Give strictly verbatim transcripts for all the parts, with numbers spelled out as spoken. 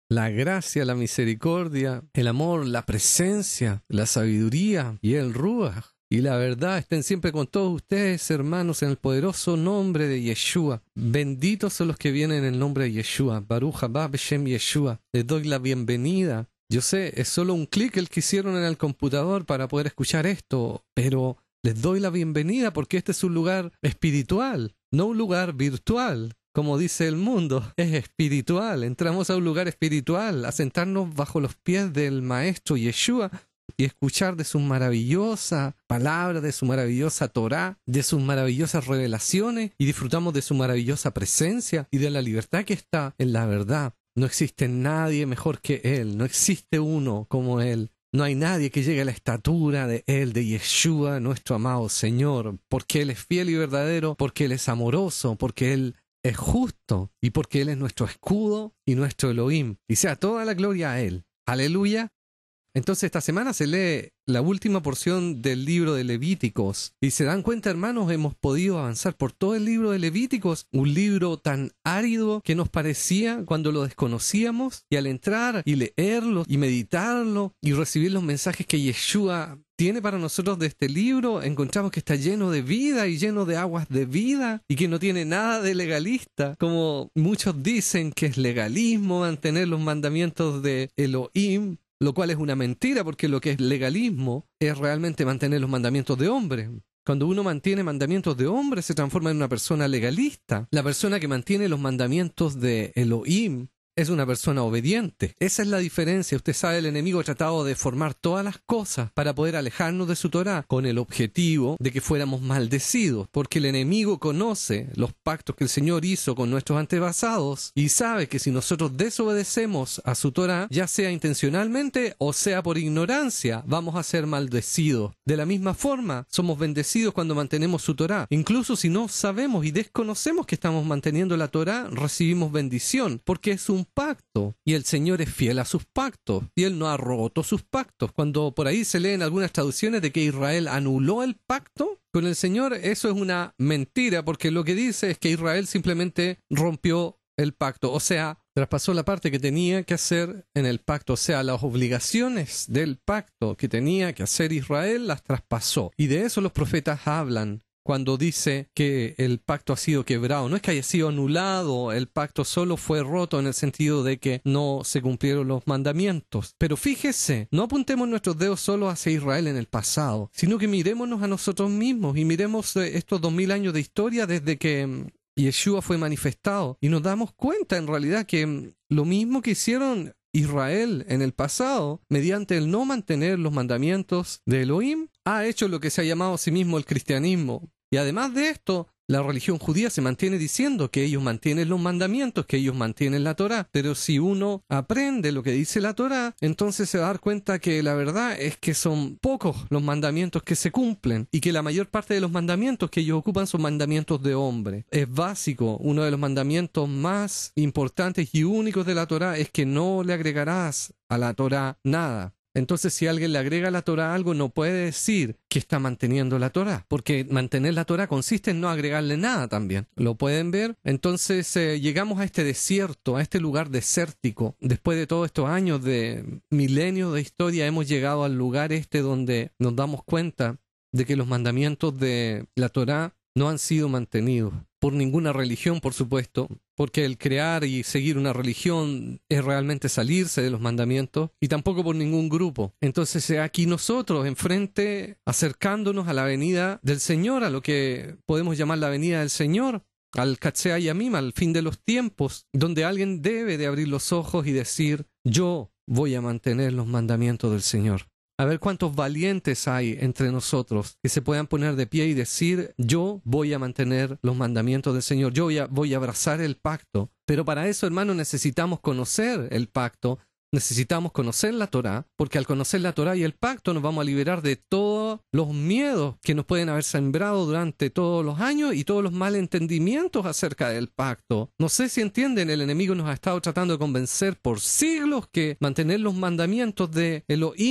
la gracia, la misericordia, el amor, la presencia, la sabiduría y el Ruach y la verdad estén siempre con todos ustedes, hermanos, en el poderoso nombre de Yeshua. Benditos son los que vienen en el nombre de Yeshua. Baruch haba b'shem Yeshua. Les doy la bienvenida. Yo sé, es solo un clic el que hicieron en el computador para poder escuchar esto, pero les doy la bienvenida porque este es un lugar espiritual, no un lugar virtual. Como dice el mundo, es espiritual. Entramos a un lugar espiritual, a sentarnos bajo los pies del Maestro Yeshua y escuchar de su maravillosa palabra, de su maravillosa Torá, de sus maravillosas revelaciones, y disfrutamos de su maravillosa presencia y de la libertad que está en la verdad. No existe nadie mejor que Él, no existe uno como Él. No hay nadie que llegue a la estatura de Él, de Yeshua, nuestro amado Señor, porque Él es fiel y verdadero, porque Él es amoroso, porque Él es justo y porque Él es nuestro escudo y nuestro Elohim. Y sea toda la gloria a Él. Aleluya. Entonces esta semana se lee la última porción del libro de Levíticos. Y se dan cuenta, hermanos, hemos podido avanzar por todo el libro de Levíticos, un libro tan árido que nos parecía cuando lo desconocíamos, y al entrar y leerlo y meditarlo y recibir los mensajes que Yeshua tiene para nosotros de este libro, encontramos que está lleno de vida y lleno de aguas de vida y que no tiene nada de legalista, como muchos dicen que es legalismo mantener los mandamientos de Elohim, lo cual es una mentira, porque lo que es legalismo es realmente mantener los mandamientos de hombre. Cuando uno mantiene mandamientos de hombre, se transforma en una persona legalista. La persona que mantiene los mandamientos de Elohim es una persona obediente. Esa es la diferencia. Usted sabe, el enemigo ha tratado de formar todas las cosas para poder alejarnos de su Torá, con el objetivo de que fuéramos maldecidos, porque el enemigo conoce los pactos que el Señor hizo con nuestros antepasados y sabe que si nosotros desobedecemos a su Torá, ya sea intencionalmente o sea por ignorancia, vamos a ser maldecidos. De la misma forma, somos bendecidos cuando mantenemos su Torá. Incluso si no sabemos y desconocemos que estamos manteniendo la Torá, recibimos bendición, porque es un pacto, y el Señor es fiel a sus pactos, y Él no ha roto sus pactos. Cuando por ahí se leen algunas traducciones de que Israel anuló el pacto con el Señor, eso es una mentira, porque lo que dice es que Israel simplemente rompió el pacto, o sea, traspasó la parte que tenía que hacer en el pacto, o sea, las obligaciones del pacto que tenía que hacer Israel las traspasó, y de eso los profetas hablan cuando dice que el pacto ha sido quebrado. No es que haya sido anulado, el pacto solo fue roto en el sentido de que no se cumplieron los mandamientos. Pero fíjese, no apuntemos nuestros dedos solo hacia Israel en el pasado, sino que mirémonos a nosotros mismos y miremos estos dos mil años de historia desde que Yeshua fue manifestado, y nos damos cuenta en realidad que lo mismo que hicieron Israel en el pasado, mediante el no mantener los mandamientos de Elohim, ha hecho lo que se ha llamado a sí mismo el cristianismo. Y además de esto, la religión judía se mantiene diciendo que ellos mantienen los mandamientos, que ellos mantienen la Torá. Pero si uno aprende lo que dice la Torá, entonces se va a dar cuenta que la verdad es que son pocos los mandamientos que se cumplen, y que la mayor parte de los mandamientos que ellos ocupan son mandamientos de hombre. Es básico, uno de los mandamientos más importantes y únicos de la Torá es que no le agregarás a la Torá nada. Entonces, si alguien le agrega a la Torá algo, no puede decir que está manteniendo la Torá, porque mantener la Torá consiste en no agregarle nada también. ¿Lo pueden ver? Entonces, eh, llegamos a este desierto, a este lugar desértico. Después de todos estos años de milenios de historia, hemos llegado al lugar este donde nos damos cuenta de que los mandamientos de la Torá no han sido mantenidos por ninguna religión, por supuesto, porque el crear y seguir una religión es realmente salirse de los mandamientos, y tampoco por ningún grupo. Entonces aquí nosotros enfrente, acercándonos a la venida del Señor, a lo que podemos llamar la venida del Señor, al Katsea Yamim, al fin de los tiempos, donde alguien debe de abrir los ojos y decir: yo voy a mantener los mandamientos del Señor. A ver cuántos valientes hay entre nosotros que se puedan poner de pie y decir: yo voy a mantener los mandamientos del Señor, yo voy a, voy a abrazar el pacto. Pero para eso, hermano, necesitamos conocer el pacto, necesitamos conocer la Torá, porque al conocer la Torá y el pacto nos vamos a liberar de todos los miedos que nos pueden haber sembrado durante todos los años y todos los malentendimientos acerca del pacto. No sé si entienden, el enemigo nos ha estado tratando de convencer por siglos que mantener los mandamientos de Elohim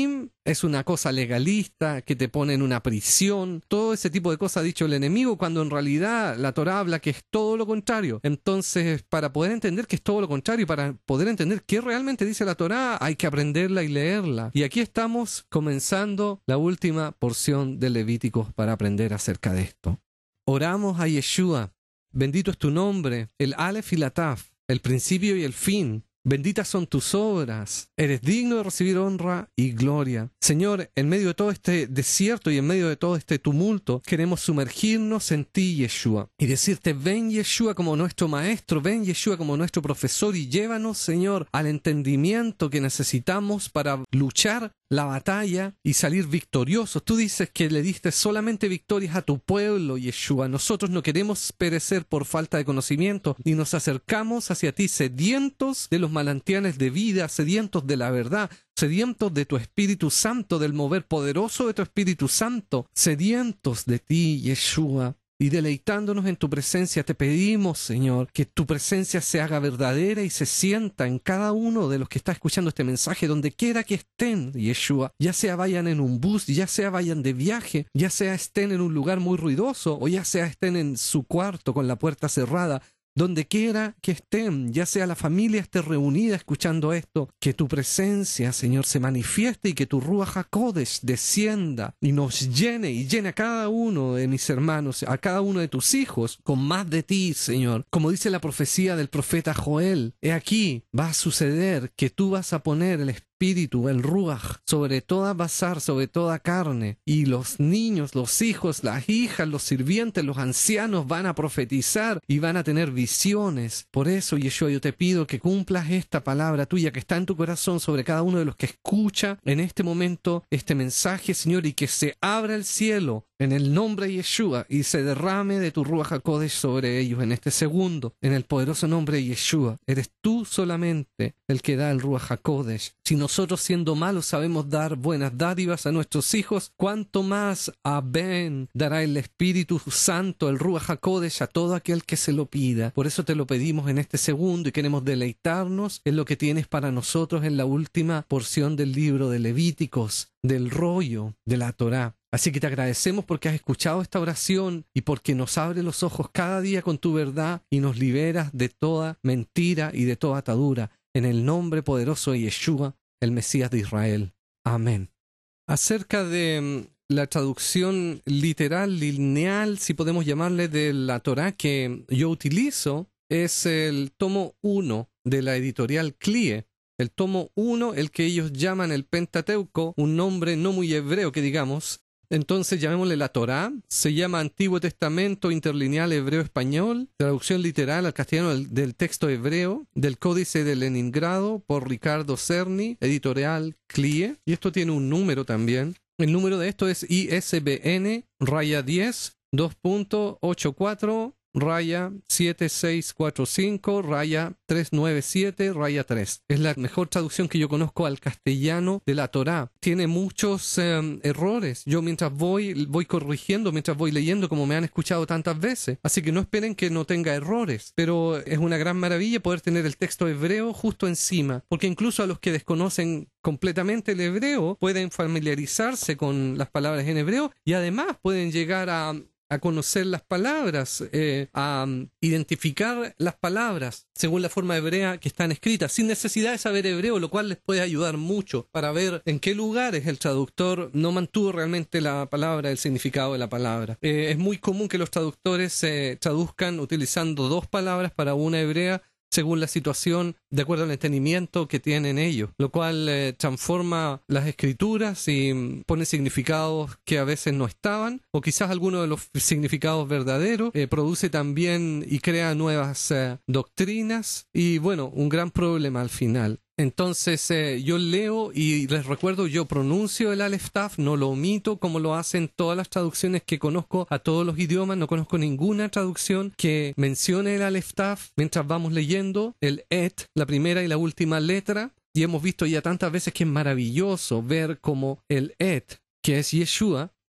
es una cosa legalista que te pone en una prisión. Todo ese tipo de cosas ha dicho el enemigo, cuando en realidad la Torá habla que es todo lo contrario. Entonces, para poder entender que es todo lo contrario, para poder entender qué realmente dice la Torá, hay que aprenderla y leerla. Y aquí estamos comenzando la última porción de Levíticos para aprender acerca de esto. Oramos a Yeshua. Bendito es tu nombre, el Aleph y la Taf, el principio y el fin. Benditas son tus obras. Eres digno de recibir honra y gloria. Señor, en medio de todo este desierto y en medio de todo este tumulto, queremos sumergirnos en ti, Yeshua, y decirte, ven Yeshua como nuestro maestro, ven Yeshua como nuestro profesor y llévanos, Señor, al entendimiento que necesitamos para luchar la batalla y salir victoriosos. Tú dices que le diste solamente victorias a tu pueblo, Yeshua. Nosotros no queremos perecer por falta de conocimiento y nos acercamos hacia ti sedientos de los manantiales de vida, sedientos de la verdad, sedientos de tu Espíritu Santo, del mover poderoso de tu Espíritu Santo, sedientos de ti, Yeshua. Y deleitándonos en tu presencia, te pedimos, Señor, que tu presencia se haga verdadera y se sienta en cada uno de los que está escuchando este mensaje, donde quiera que estén, Yeshua. Ya sea vayan en un bus, ya sea vayan de viaje, ya sea estén en un lugar muy ruidoso, o ya sea estén en su cuarto con la puerta cerrada. Donde quiera que estén, ya sea la familia esté reunida escuchando esto, que tu presencia, Señor, se manifieste y que tu Ruach HaKodesh descienda y nos llene y llene a cada uno de mis hermanos, a cada uno de tus hijos, con más de ti, Señor. Como dice la profecía del profeta Joel, he aquí, va a suceder que tú vas a poner el Espíritu Espíritu, el Ruach, sobre toda basar, sobre toda carne, y los niños, los hijos, las hijas, los sirvientes, los ancianos van a profetizar y van a tener visiones. Por eso, Yeshua, yo te pido que cumplas esta palabra tuya que está en tu corazón sobre cada uno de los que escucha en este momento este mensaje, Señor, y que se abra el cielo en el nombre de Yeshua y se derrame de tu Ruach HaKodesh sobre ellos en este segundo, en el poderoso nombre de Yeshua. Eres tú solamente el que da el Ruach HaKodesh. Si nosotros, siendo malos, sabemos dar buenas dádivas a nuestros hijos, ¿cuánto más a Ben dará el Espíritu Santo, el Ruach HaKodesh, a todo aquel que se lo pida? Por eso te lo pedimos en este segundo y queremos deleitarnos en lo que tienes para nosotros en la última porción del libro de Levíticos, del rollo de la Torá. Así que te agradecemos porque has escuchado esta oración y porque nos abre los ojos cada día con tu verdad y nos liberas de toda mentira y de toda atadura. En el nombre poderoso de Yeshua, el Mesías de Israel. Amén. Acerca de la traducción literal, lineal, si podemos llamarle, de la Torá que yo utilizo, es el tomo uno de la editorial Clie. El tomo uno, el que ellos llaman el Pentateuco, un nombre no muy hebreo que digamos. Entonces llamémosle la Torá, se llama Antiguo Testamento Interlineal Hebreo-Español, traducción literal al castellano del, del texto hebreo, del Códice de Leningrado por Ricardo Cerny, editorial Clie, y esto tiene un número también. El número de esto es I S B N raya diez, dos punto ochenta y cuatro raya siete seis cuatro cinco raya trescientos noventa y siete raya tres. Es la mejor traducción que yo conozco al castellano de la Torá. Tiene muchos eh, errores. Yo mientras voy, voy corrigiendo, mientras voy leyendo, como me han escuchado tantas veces. Así que no esperen que no tenga errores. Pero es una gran maravilla poder tener el texto hebreo justo encima. Porque incluso a los que desconocen completamente el hebreo pueden familiarizarse con las palabras en hebreo y además pueden llegar a a conocer las palabras, eh, a um, identificar las palabras según la forma hebrea que están escritas, sin necesidad de saber hebreo, lo cual les puede ayudar mucho para ver en qué lugares el traductor no mantuvo realmente la palabra, el significado de la palabra. Eh, es muy común que los traductores eh, traduzcan utilizando dos palabras para una hebrea según la situación, de acuerdo al entendimiento que tienen ellos, lo cual eh, transforma las escrituras y pone significados que a veces no estaban, o quizás alguno de los significados verdaderos, eh, produce también y crea nuevas eh, doctrinas, y bueno, un gran problema al final. Entonces eh, yo leo y les recuerdo, yo pronuncio el Aleph Taf, no lo omito como lo hacen todas las traducciones que conozco a todos los idiomas. No conozco ninguna traducción que mencione el Aleph Taf mientras vamos leyendo el Et, la primera y la última letra, y hemos visto ya tantas veces que es maravilloso ver cómo el Et, que es Yeshua,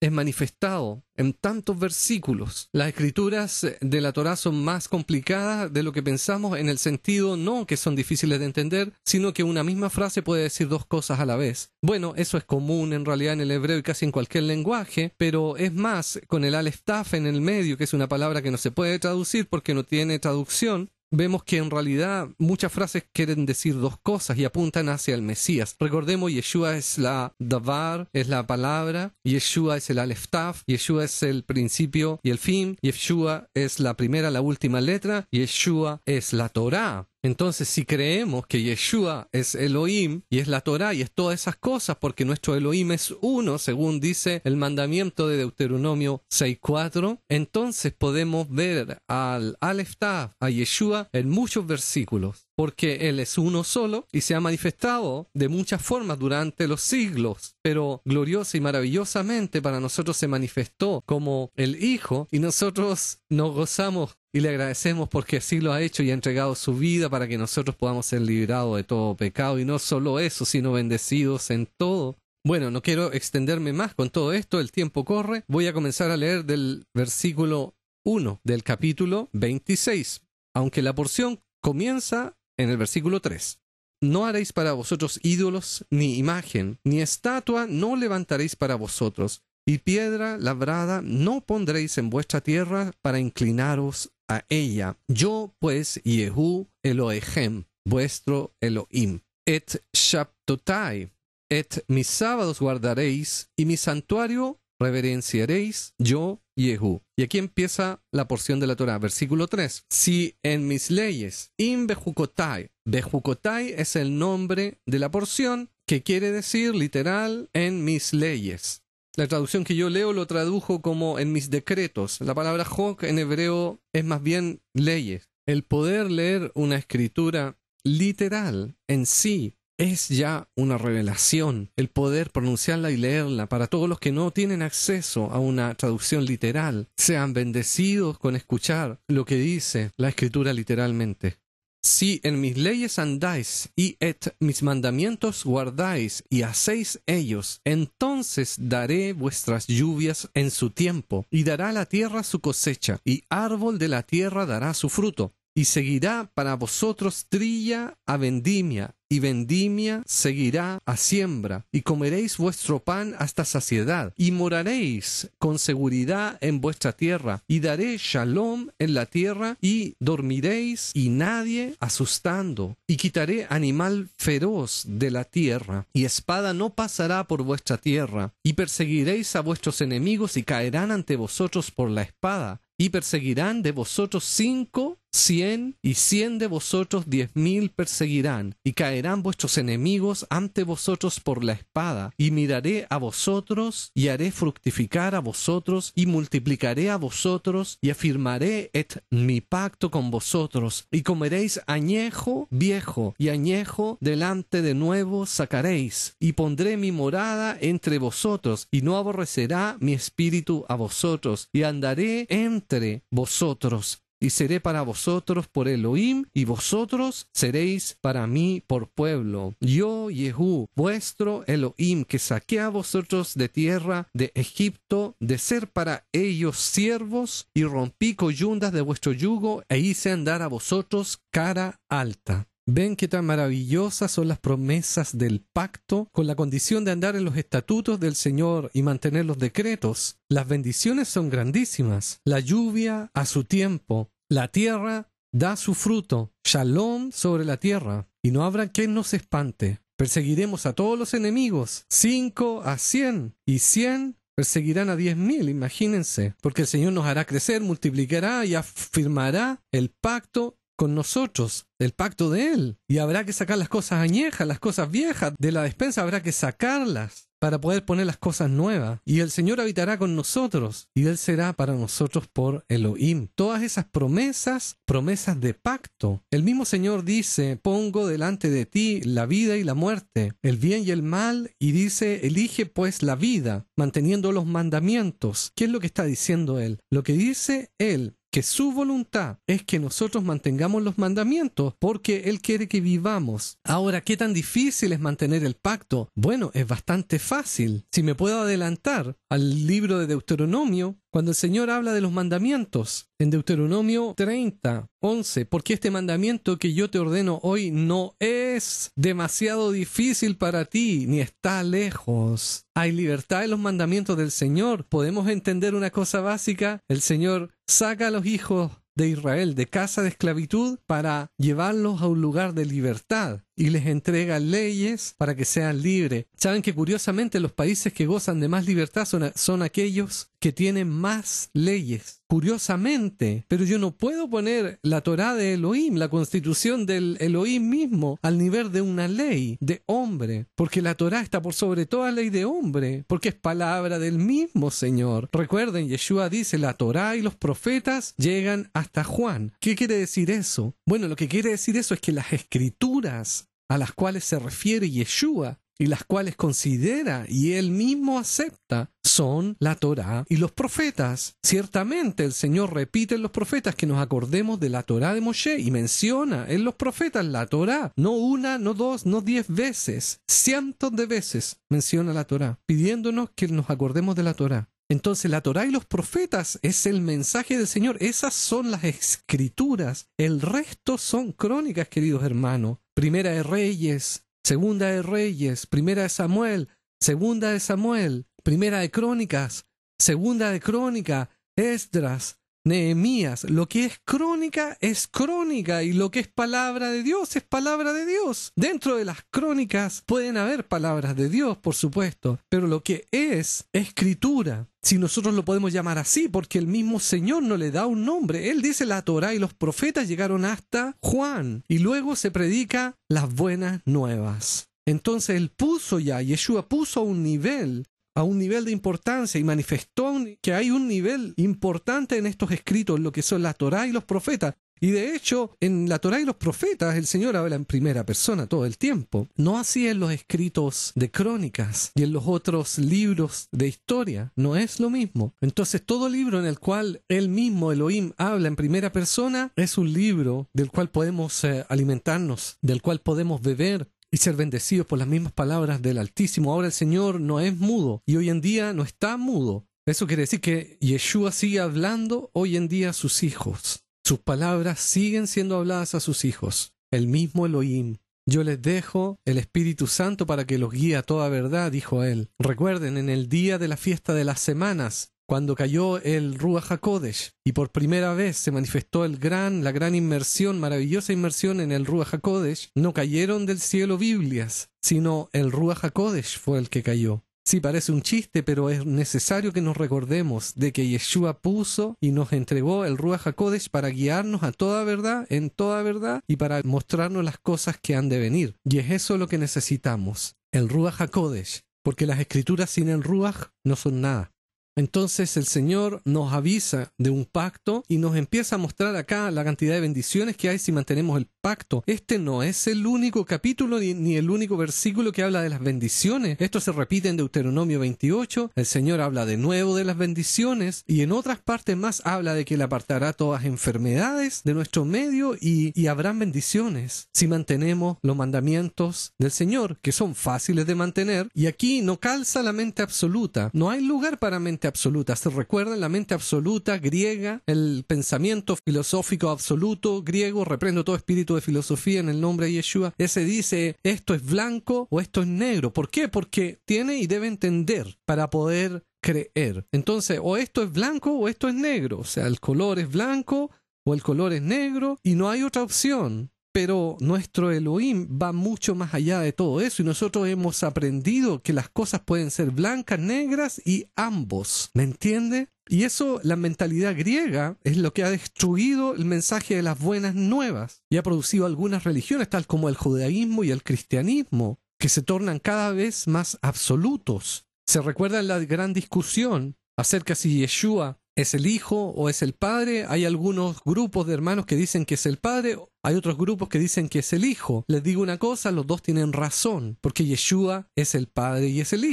es manifestado en tantos versículos. Las escrituras de la Torá son más complicadas de lo que pensamos, en el sentido no que son difíciles de entender, sino que una misma frase puede decir dos cosas a la vez. Bueno, eso es común en realidad en el hebreo y casi en cualquier lenguaje, pero es más con el Aleph Taf en el medio, que es una palabra que no se puede traducir porque no tiene traducción. Vemos que en realidad muchas frases quieren decir dos cosas y apuntan hacia el Mesías. Recordemos, Yeshua es la Davar, es la palabra, Yeshua es el Aleph Taf, Yeshua es el principio y el fin, Yeshua es la primera, la última letra, Yeshua es la Torá. Entonces, si creemos que Yeshua es Elohim y es la Torá y es todas esas cosas, porque nuestro Elohim es uno, según dice el mandamiento de Deuteronomio seis cuatro, entonces podemos ver al Aleph Taf, a Yeshua, en muchos versículos, porque Él es uno solo y se ha manifestado de muchas formas durante los siglos, pero gloriosa y maravillosamente para nosotros se manifestó como el Hijo y nosotros nos gozamos y le agradecemos porque así lo ha hecho y ha entregado su vida para que nosotros podamos ser librados de todo pecado, y no solo eso, sino bendecidos en todo. Bueno, no quiero extenderme más con todo esto, el tiempo corre. Voy a comenzar a leer del versículo uno del capítulo veintiséis, aunque la porción comienza en el versículo tres. No haréis para vosotros ídolos, ni imagen, ni estatua no levantaréis para vosotros, y piedra labrada no pondréis en vuestra tierra para inclinaros a ella. Yo, pues, Yehu Elohechem, vuestro Elohim. Et Shabtotai, et mis sábados guardaréis, y mi santuario reverenciaréis, yo, Yehu. Y aquí empieza la porción de la Torá, versículo tres. Si en mis leyes, im bejukotai, bejukotai es el nombre de la porción, que quiere decir literal, en mis leyes. La traducción que yo leo lo tradujo como en mis decretos. La palabra jok en hebreo es más bien leyes. El poder leer una escritura literal en sí es ya una revelación. El poder pronunciarla y leerla para todos los que no tienen acceso a una traducción literal, sean bendecidos con escuchar lo que dice la escritura literalmente. Si en mis leyes andáis y et mis mandamientos guardáis y hacéis ellos, entonces daré vuestras lluvias en su tiempo, y dará la tierra su cosecha, y árbol de la tierra dará su fruto, y seguirá para vosotros trilla a vendimia, y vendimia seguirá a siembra, y comeréis vuestro pan hasta saciedad, y moraréis con seguridad en vuestra tierra, y daré shalom en la tierra, y dormiréis, y nadie asustando, y quitaré animal feroz de la tierra, y espada no pasará por vuestra tierra, y perseguiréis a vuestros enemigos, y caerán ante vosotros por la espada, y perseguirán de vosotros cinco, cien, y cien de vosotros diez mil perseguirán, y caerán vuestros enemigos ante vosotros por la espada, y miraré a vosotros, y haré fructificar a vosotros, y multiplicaré a vosotros, y afirmaré et mi pacto con vosotros, y comeréis añejo viejo, y añejo delante de nuevo sacaréis, y pondré mi morada entre vosotros, y no aborrecerá mi espíritu a vosotros, y andaré entre vosotros, y seré para vosotros por Elohim, y vosotros seréis para mí por pueblo. Yo, Yehu, vuestro Elohim, que saqué a vosotros de tierra de Egipto, de ser para ellos siervos, y rompí coyundas de vuestro yugo, e hice andar a vosotros cara alta. ¿Ven qué tan maravillosas son las promesas del pacto con la condición de andar en los estatutos del Señor y mantener los decretos? Las bendiciones son grandísimas. La lluvia a su tiempo. La tierra da su fruto. Shalom sobre la tierra. Y no habrá quien nos espante. Perseguiremos a todos los enemigos. Cinco a cien. Y cien perseguirán a diez mil, imagínense. Porque el Señor nos hará crecer, multiplicará y afirmará el pacto con nosotros, el pacto de Él. Y habrá que sacar las cosas añejas, las cosas viejas de la despensa, habrá que sacarlas para poder poner las cosas nuevas. Y el Señor habitará con nosotros, y Él será para nosotros por Elohim. Todas esas promesas, promesas de pacto. El mismo Señor dice, pongo delante de ti la vida y la muerte, el bien y el mal, y dice, elige pues la vida, manteniendo los mandamientos. ¿Qué es lo que está diciendo Él? Lo que dice Él, que su voluntad es que nosotros mantengamos los mandamientos porque Él quiere que vivamos. Ahora, ¿qué tan difícil es mantener el pacto? Bueno, es bastante fácil. Si me puedo adelantar al libro de Deuteronomio, cuando el Señor habla de los mandamientos, en Deuteronomio treinta, once, porque este mandamiento que yo te ordeno hoy no es demasiado difícil para ti, ni está lejos. Hay libertad en los mandamientos del Señor. ¿Podemos entender una cosa básica? El Señor saca a los hijos de Israel de casa de esclavitud para llevarlos a un lugar de libertad y les entrega leyes para que sean libres. Saben que curiosamente los países que gozan de más libertad son, son aquellos que tienen más leyes. Curiosamente, pero yo no puedo poner la Torá de Elohim, la constitución del Elohim mismo, al nivel de una ley de hombre, porque la Torá está por sobre toda ley de hombre, porque es palabra del mismo Señor. Recuerden, Yeshua dice, la Torá y los profetas llegan hasta Juan. ¿Qué quiere decir eso? Bueno, lo que quiere decir eso es que las escrituras a las cuales se refiere Yeshua y las cuales considera y él mismo acepta son la Torá y los profetas. Ciertamente el Señor repite en los profetas que nos acordemos de la Torá de Moshe y menciona en los profetas la Torá, no una, no dos, no diez veces, cientos de veces menciona la Torá, pidiéndonos que nos acordemos de la Torá. Entonces la Torá y los profetas es el mensaje del Señor. Esas son las escrituras. El resto son crónicas, queridos hermanos. Primera de Reyes, Segunda de Reyes, Primera de Samuel, Segunda de Samuel, Primera de Crónicas, Segunda de Crónica, Esdras, Nehemías. Lo que es crónica es crónica y lo que es palabra de Dios es palabra de Dios. Dentro de las crónicas pueden haber palabras de Dios, por supuesto, pero lo que es escritura, si nosotros lo podemos llamar así, porque el mismo Señor no le da un nombre. Él dice la Torá y los profetas llegaron hasta Juan y luego se predica las buenas nuevas. Entonces él puso ya, Yeshua puso un nivel a un nivel de importancia y manifestó que hay un nivel importante en estos escritos, lo que son la Torá y los profetas. Y de hecho, en la Torá y los profetas, el Señor habla en primera persona todo el tiempo. No así en los escritos de crónicas y en los otros libros de historia. No es lo mismo. Entonces, todo libro en el cual él mismo, Elohim, habla en primera persona, es un libro del cual podemos eh, alimentarnos, del cual podemos beber y ser bendecidos por las mismas palabras del Altísimo. Ahora el Señor no es mudo y hoy en día no está mudo. Eso quiere decir que Yeshua sigue hablando hoy en día a sus hijos. Sus palabras siguen siendo habladas a sus hijos. El mismo Elohim. Yo les dejo el Espíritu Santo para que los guíe a toda verdad, dijo él. Recuerden, en el día de la fiesta de las semanas, cuando cayó el Ruach HaKodesh y por primera vez se manifestó el gran, la gran inmersión, maravillosa inmersión en el Ruach HaKodesh, no cayeron del cielo Biblias, sino el Ruach HaKodesh fue el que cayó. Sí, parece un chiste, pero es necesario que nos recordemos de que Yeshua puso y nos entregó el Ruach HaKodesh para guiarnos a toda verdad, en toda verdad, y para mostrarnos las cosas que han de venir. Y es eso lo que necesitamos, el Ruach HaKodesh, porque las escrituras sin el Ruach no son nada. Entonces el Señor nos avisa de un pacto y nos empieza a mostrar acá la cantidad de bendiciones que hay si mantenemos el pacto. Este no es el único capítulo ni, ni el único versículo que habla de las bendiciones. Esto se repite en Deuteronomio veintiocho. El Señor habla de nuevo de las bendiciones y en otras partes más habla de que Él apartará todas enfermedades de nuestro medio y, y habrán bendiciones si mantenemos los mandamientos del Señor, que son fáciles de mantener. Y aquí no calza la mente absoluta. No hay lugar para mente absoluta. ¿Se recuerdan? La mente absoluta griega, el pensamiento filosófico absoluto griego, reprendo todo espíritu de filosofía en el nombre de Yeshua. Ese dice, esto es blanco o esto es negro. ¿Por qué? Porque tiene y debe entender para poder creer. Entonces, o esto es blanco o esto es negro. O sea, el color es blanco o el color es negro y no hay otra opción. Pero nuestro Elohim va mucho más allá de todo eso y nosotros hemos aprendido que las cosas pueden ser blancas, negras y ambos. ¿Me entiende? Y eso, la mentalidad griega, es lo que ha destruido el mensaje de las buenas nuevas y ha producido algunas religiones, tal como el judaísmo y el cristianismo, que se tornan cada vez más absolutos. ¿Se recuerdan la gran discusión acerca si Yeshua es el Hijo o es el Padre? Hay algunos grupos de hermanos que dicen que es el Padre, hay otros grupos que dicen que es el Hijo. Les digo una cosa, los dos tienen razón, porque Yeshua es el Padre y es el Hijo.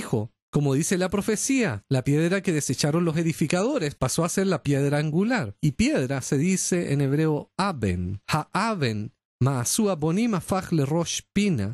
Como dice la profecía, la piedra que desecharon los edificadores pasó a ser la piedra angular. Y piedra se dice en hebreo aben. Ha-aben, ma'asua bonima fajle rosh pina.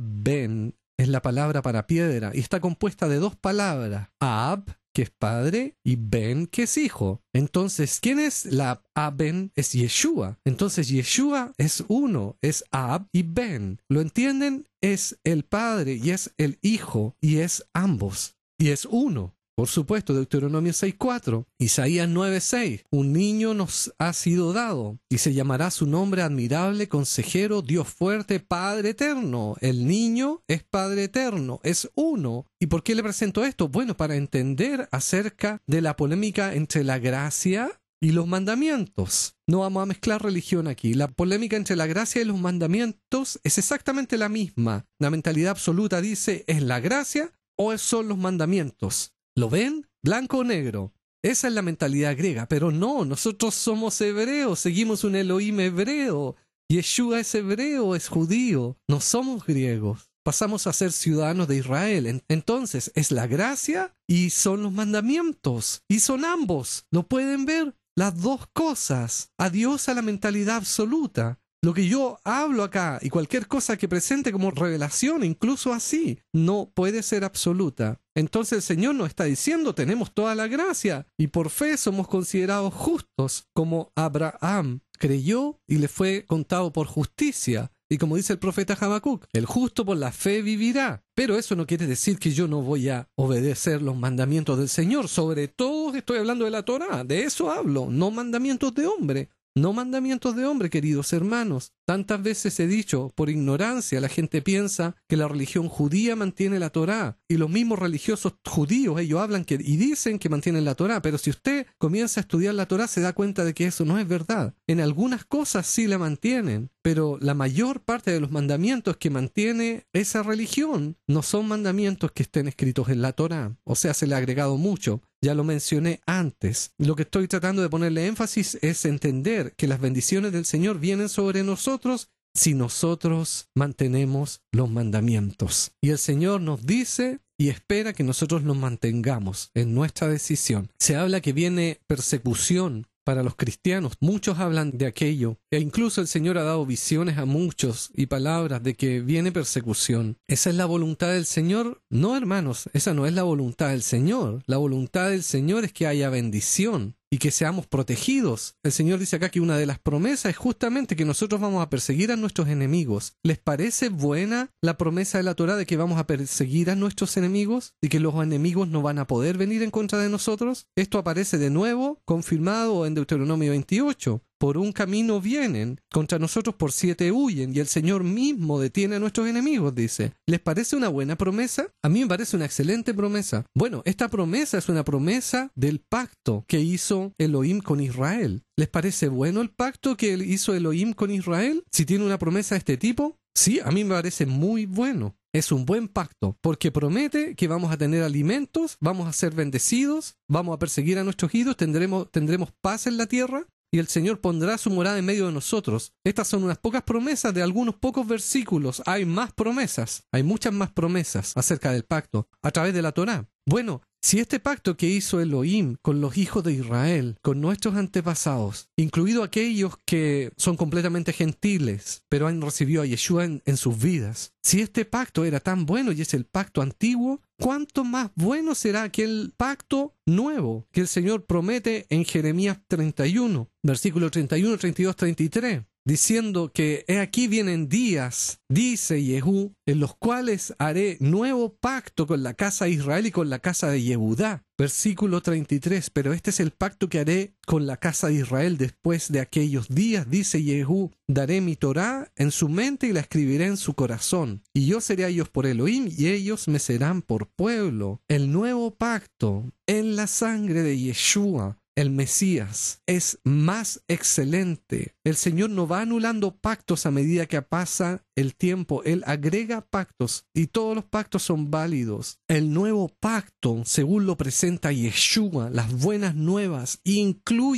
Aben es la palabra para piedra y está compuesta de dos palabras. Ab, que es padre, y Ben, que es hijo. Entonces, ¿quién es la Aben? Es Yeshua. Entonces, Yeshua es uno, es Ab y Ben. ¿Lo entienden? Es el padre y es el hijo y es ambos. Y es uno. Por supuesto, Deuteronomio seis cuatro, Isaías nueve seis, un niño nos ha sido dado y se llamará su nombre admirable, consejero, Dios fuerte, Padre eterno. El niño es Padre eterno, es uno. ¿Y por qué le presento esto? Bueno, para entender acerca de la polémica entre la gracia y los mandamientos. No vamos a mezclar religión aquí. La polémica entre la gracia y los mandamientos es exactamente la misma. La mentalidad absoluta dice, ¿es la gracia o son los mandamientos? ¿Lo ven? Blanco o negro. Esa es la mentalidad griega, pero no, nosotros somos hebreos, seguimos un Elohim hebreo. Yeshua es hebreo, es judío, no somos griegos. Pasamos a ser ciudadanos de Israel. Entonces, es la gracia y son los mandamientos. Y son ambos. ¿Lo pueden ver? Las dos cosas. Adiós a la mentalidad absoluta. Lo que yo hablo acá y cualquier cosa que presente como revelación, incluso así, no puede ser absoluta. Entonces el Señor nos está diciendo, tenemos toda la gracia y por fe somos considerados justos, como Abraham creyó y le fue contado por justicia. Y como dice el profeta Habacuc, el justo por la fe vivirá. Pero eso no quiere decir que yo no voy a obedecer los mandamientos del Señor. Sobre todo estoy hablando de la Torá, de eso hablo, no mandamientos de hombre. No mandamientos de hombre, queridos hermanos. Tantas veces he dicho, por ignorancia, la gente piensa que la religión judía mantiene la Torá. Y los mismos religiosos judíos, ellos hablan que, y dicen que mantienen la Torá. Pero si usted comienza a estudiar la Torá, se da cuenta de que eso no es verdad. En algunas cosas sí la mantienen. Pero la mayor parte de los mandamientos que mantiene esa religión no son mandamientos que estén escritos en la Torá. O sea, se le ha agregado mucho. Ya lo mencioné antes. Lo que estoy tratando de ponerle énfasis es entender que las bendiciones del Señor vienen sobre nosotros si nosotros mantenemos los mandamientos. Y el Señor nos dice y espera que nosotros los mantengamos en nuestra decisión. Se habla que viene persecución para los cristianos. Muchos hablan de aquello. E incluso el Señor ha dado visiones a muchos y palabras de que viene persecución. ¿Esa es la voluntad del Señor? No, hermanos, esa no es la voluntad del Señor. La voluntad del Señor es que haya bendición y que seamos protegidos. El Señor dice acá que una de las promesas es justamente que nosotros vamos a perseguir a nuestros enemigos. ¿Les parece buena la promesa de la Torá de que vamos a perseguir a nuestros enemigos y que los enemigos no van a poder venir en contra de nosotros? Esto aparece de nuevo confirmado en Deuteronomio veintiocho. Por un camino vienen, contra nosotros por siete huyen, y el Señor mismo detiene a nuestros enemigos, dice. ¿Les parece una buena promesa? A mí me parece una excelente promesa. Bueno, esta promesa es una promesa del pacto que hizo Elohim con Israel. ¿Les parece bueno el pacto que hizo Elohim con Israel? Si tiene una promesa de este tipo, sí, a mí me parece muy bueno. Es un buen pacto, porque promete que vamos a tener alimentos, vamos a ser bendecidos, vamos a perseguir a nuestros ídolos, tendremos, tendremos paz en la tierra, y el Señor pondrá su morada en medio de nosotros. Estas son unas pocas promesas de algunos pocos versículos. Hay más promesas, hay muchas más promesas acerca del pacto a través de la Torá. Bueno, si este pacto que hizo Elohim con los hijos de Israel, con nuestros antepasados, incluido aquellos que son completamente gentiles, pero han recibido a Yeshua en, en sus vidas, si este pacto era tan bueno y es el pacto antiguo, ¿cuánto más bueno será aquel pacto nuevo que el Señor promete en Jeremías treinta y uno, versículo treinta y uno, treinta y dos, treinta y tres? Diciendo que he aquí vienen días, dice Yehú, en los cuales haré nuevo pacto con la casa de Israel y con la casa de Yehudá. Versículo treinta y tres, pero este es el pacto que haré con la casa de Israel después de aquellos días, dice Yehú, daré mi Torá en su mente y la escribiré en su corazón. Y yo seré a ellos por Elohim y ellos me serán por pueblo. El nuevo pacto en la sangre de Yeshua, el Mesías, es más excelente. El Señor no va anulando pactos a medida que pasa el tiempo. Él agrega pactos y todos los pactos son válidos. El nuevo pacto, según lo presenta Yeshua, las buenas nuevas, incluye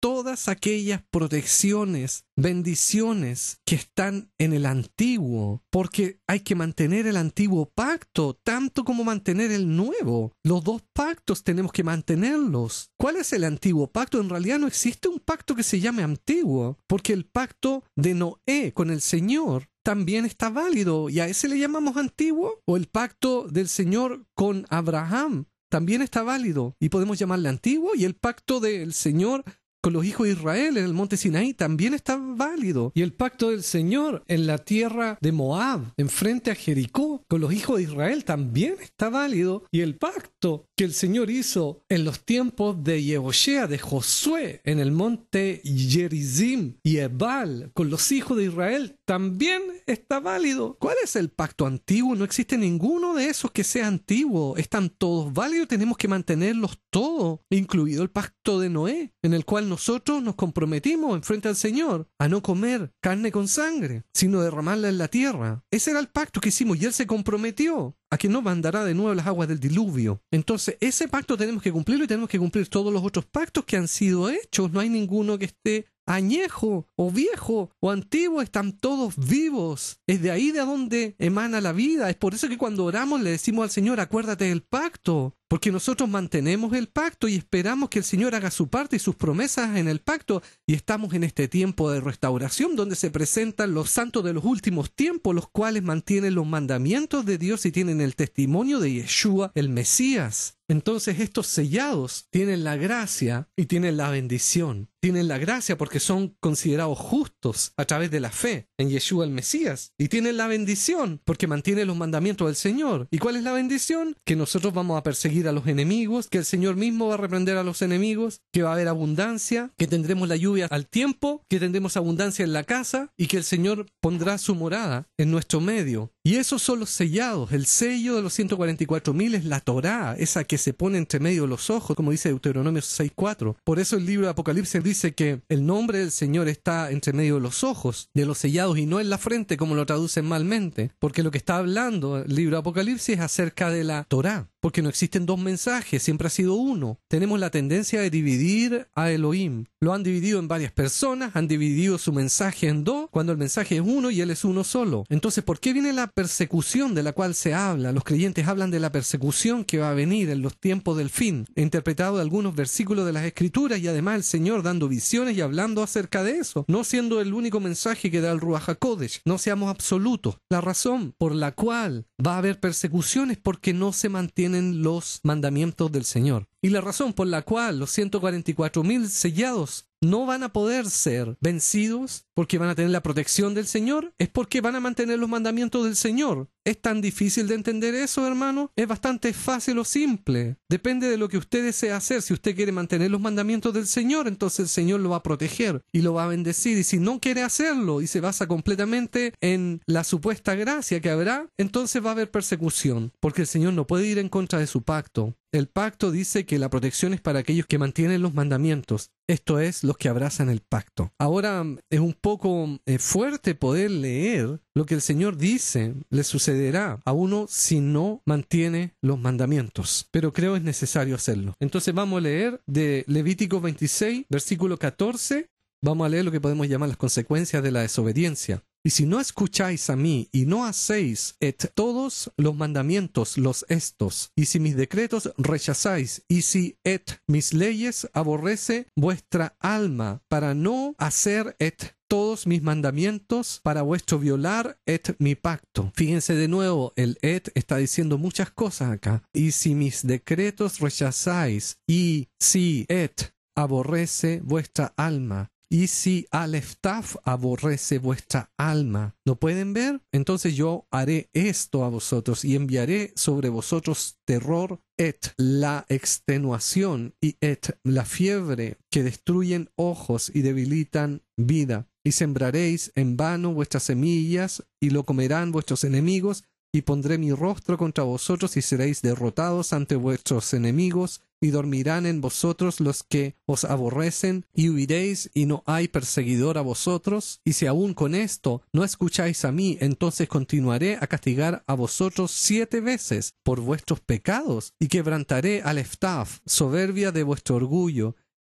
todas aquellas protecciones, bendiciones que están en el antiguo, porque hay que mantener el antiguo pacto tanto como mantener el nuevo. Los dos pactos tenemos que mantenerlos. ¿Cuál es el antiguo pacto? En realidad no existe un pacto que se llame antiguo, porque el pacto de Noé con el Señor también está válido, y a ese le llamamos antiguo. O el pacto del Señor con Abraham también está válido y podemos llamarle antiguo, y el pacto del Señor con los hijos de Israel en el monte Sinaí también está válido. Y el pacto del Señor en la tierra de Moab, enfrente a Jericó, con los hijos de Israel también está válido. Y el pacto que el Señor hizo en los tiempos de Yehoshua, de Josué, en el monte Gerizim y Ebal, con los hijos de Israel, también está válido. ¿Cuál es el pacto antiguo? No existe ninguno de esos que sea antiguo. Están todos válidos, tenemos que mantenerlos todos, incluido el pacto de Noé, en el cual nosotros nos comprometimos en frente al Señor a no comer carne con sangre, sino derramarla en la tierra. Ese era el pacto que hicimos, y Él se comprometió a que no mandará de nuevo las aguas del diluvio. Entonces, ese pacto tenemos que cumplirlo, y tenemos que cumplir todos los otros pactos que han sido hechos. No hay ninguno que esté añejo o viejo o antiguo, están todos vivos. Es de ahí de donde emana la vida. Es por eso que cuando oramos le decimos al Señor: acuérdate del pacto, porque nosotros mantenemos el pacto y esperamos que el Señor haga su parte y sus promesas en el pacto, y estamos en este tiempo de restauración donde se presentan los santos de los últimos tiempos, los cuales mantienen los mandamientos de Dios y tienen el testimonio de Yeshua, el Mesías. Entonces estos sellados tienen la gracia y tienen la bendición. Tienen la gracia porque son considerados justos a través de la fe en Yeshua el Mesías. Y tienen la bendición porque mantienen los mandamientos del Señor. ¿Y cuál es la bendición? Que nosotros vamos a perseguir a los enemigos, que el Señor mismo va a reprender a los enemigos, que va a haber abundancia, que tendremos la lluvia al tiempo, que tendremos abundancia en la casa, y que el Señor pondrá su morada en nuestro medio. Y esos son los sellados. El sello de los ciento cuarenta y cuatro mil es la Torá, esa que se pone entre medio de los ojos, como dice Deuteronomio seis cuatro. Por eso el libro de Apocalipsis dice que el nombre del Señor está entre medio de los ojos, de los sellados, y no en la frente, como lo traducen malmente. Porque lo que está hablando el libro de Apocalipsis es acerca de la Torá. Porque no existen dos mensajes, siempre ha sido uno. Tenemos la tendencia de dividir a Elohim. Lo han dividido en varias personas, han dividido su mensaje en dos, cuando el mensaje es uno y Él es uno solo. Entonces, ¿por qué viene la persecución de la cual se habla? Los creyentes hablan de la persecución que va a venir en los tiempos del fin. He interpretado algunos versículos de las Escrituras, y además el Señor dando visiones y hablando acerca de eso, no siendo el único mensaje que da el Ruach HaKodesh. No seamos absolutos. La razón por la cual va a haber persecución es porque no se mantienen los mandamientos del Señor. Y la razón por la cual los ciento cuarenta y cuatro mil sellados no van a poder ser vencidos porque van a tener la protección del Señor es porque van a mantener los mandamientos del Señor. ¿Es tan difícil de entender eso, hermano? Es bastante fácil o simple. Depende de lo que usted desea hacer. Si usted quiere mantener los mandamientos del Señor, entonces el Señor lo va a proteger y lo va a bendecir. Y si no quiere hacerlo y se basa completamente en la supuesta gracia que habrá, entonces va a haber persecución, porque el Señor no puede ir en contra de su pacto. El pacto dice que la protección es para aquellos que mantienen los mandamientos, esto es, los que abrazan el pacto. Ahora, es un poco eh, fuerte poder leer lo que el Señor dice le sucederá a uno si no mantiene los mandamientos, pero creo es necesario hacerlo. Entonces vamos a leer de Levítico veintiséis, versículo catorce, vamos a leer lo que podemos llamar las consecuencias de la desobediencia. Y si no escucháis a mí y no hacéis et todos los mandamientos los estos, y si mis decretos rechazáis, y si et mis leyes aborrece vuestra alma, para no hacer et todos mis mandamientos, para vuestro violar et mi pacto. Fíjense de nuevo, el et está diciendo muchas cosas acá. Y si mis decretos rechazáis, y si et aborrece vuestra alma, y si Aleftaf aborrece vuestra alma. ¿Lo pueden ver? Entonces yo haré esto a vosotros y enviaré sobre vosotros terror, et la extenuación, y et la fiebre, que destruyen ojos y debilitan vida. Y sembraréis en vano vuestras semillas, y lo comerán vuestros enemigos, y pondré mi rostro contra vosotros, y seréis derrotados ante vuestros enemigos, y dormirán en vosotros los que os aborrecen, y huiréis, y no hay perseguidor a vosotros. Y si aún con esto no escucháis a mí, entonces continuaré a castigar a vosotros siete veces por vuestros pecados, y quebrantaré al Eftaf, soberbia de vuestro orgullo,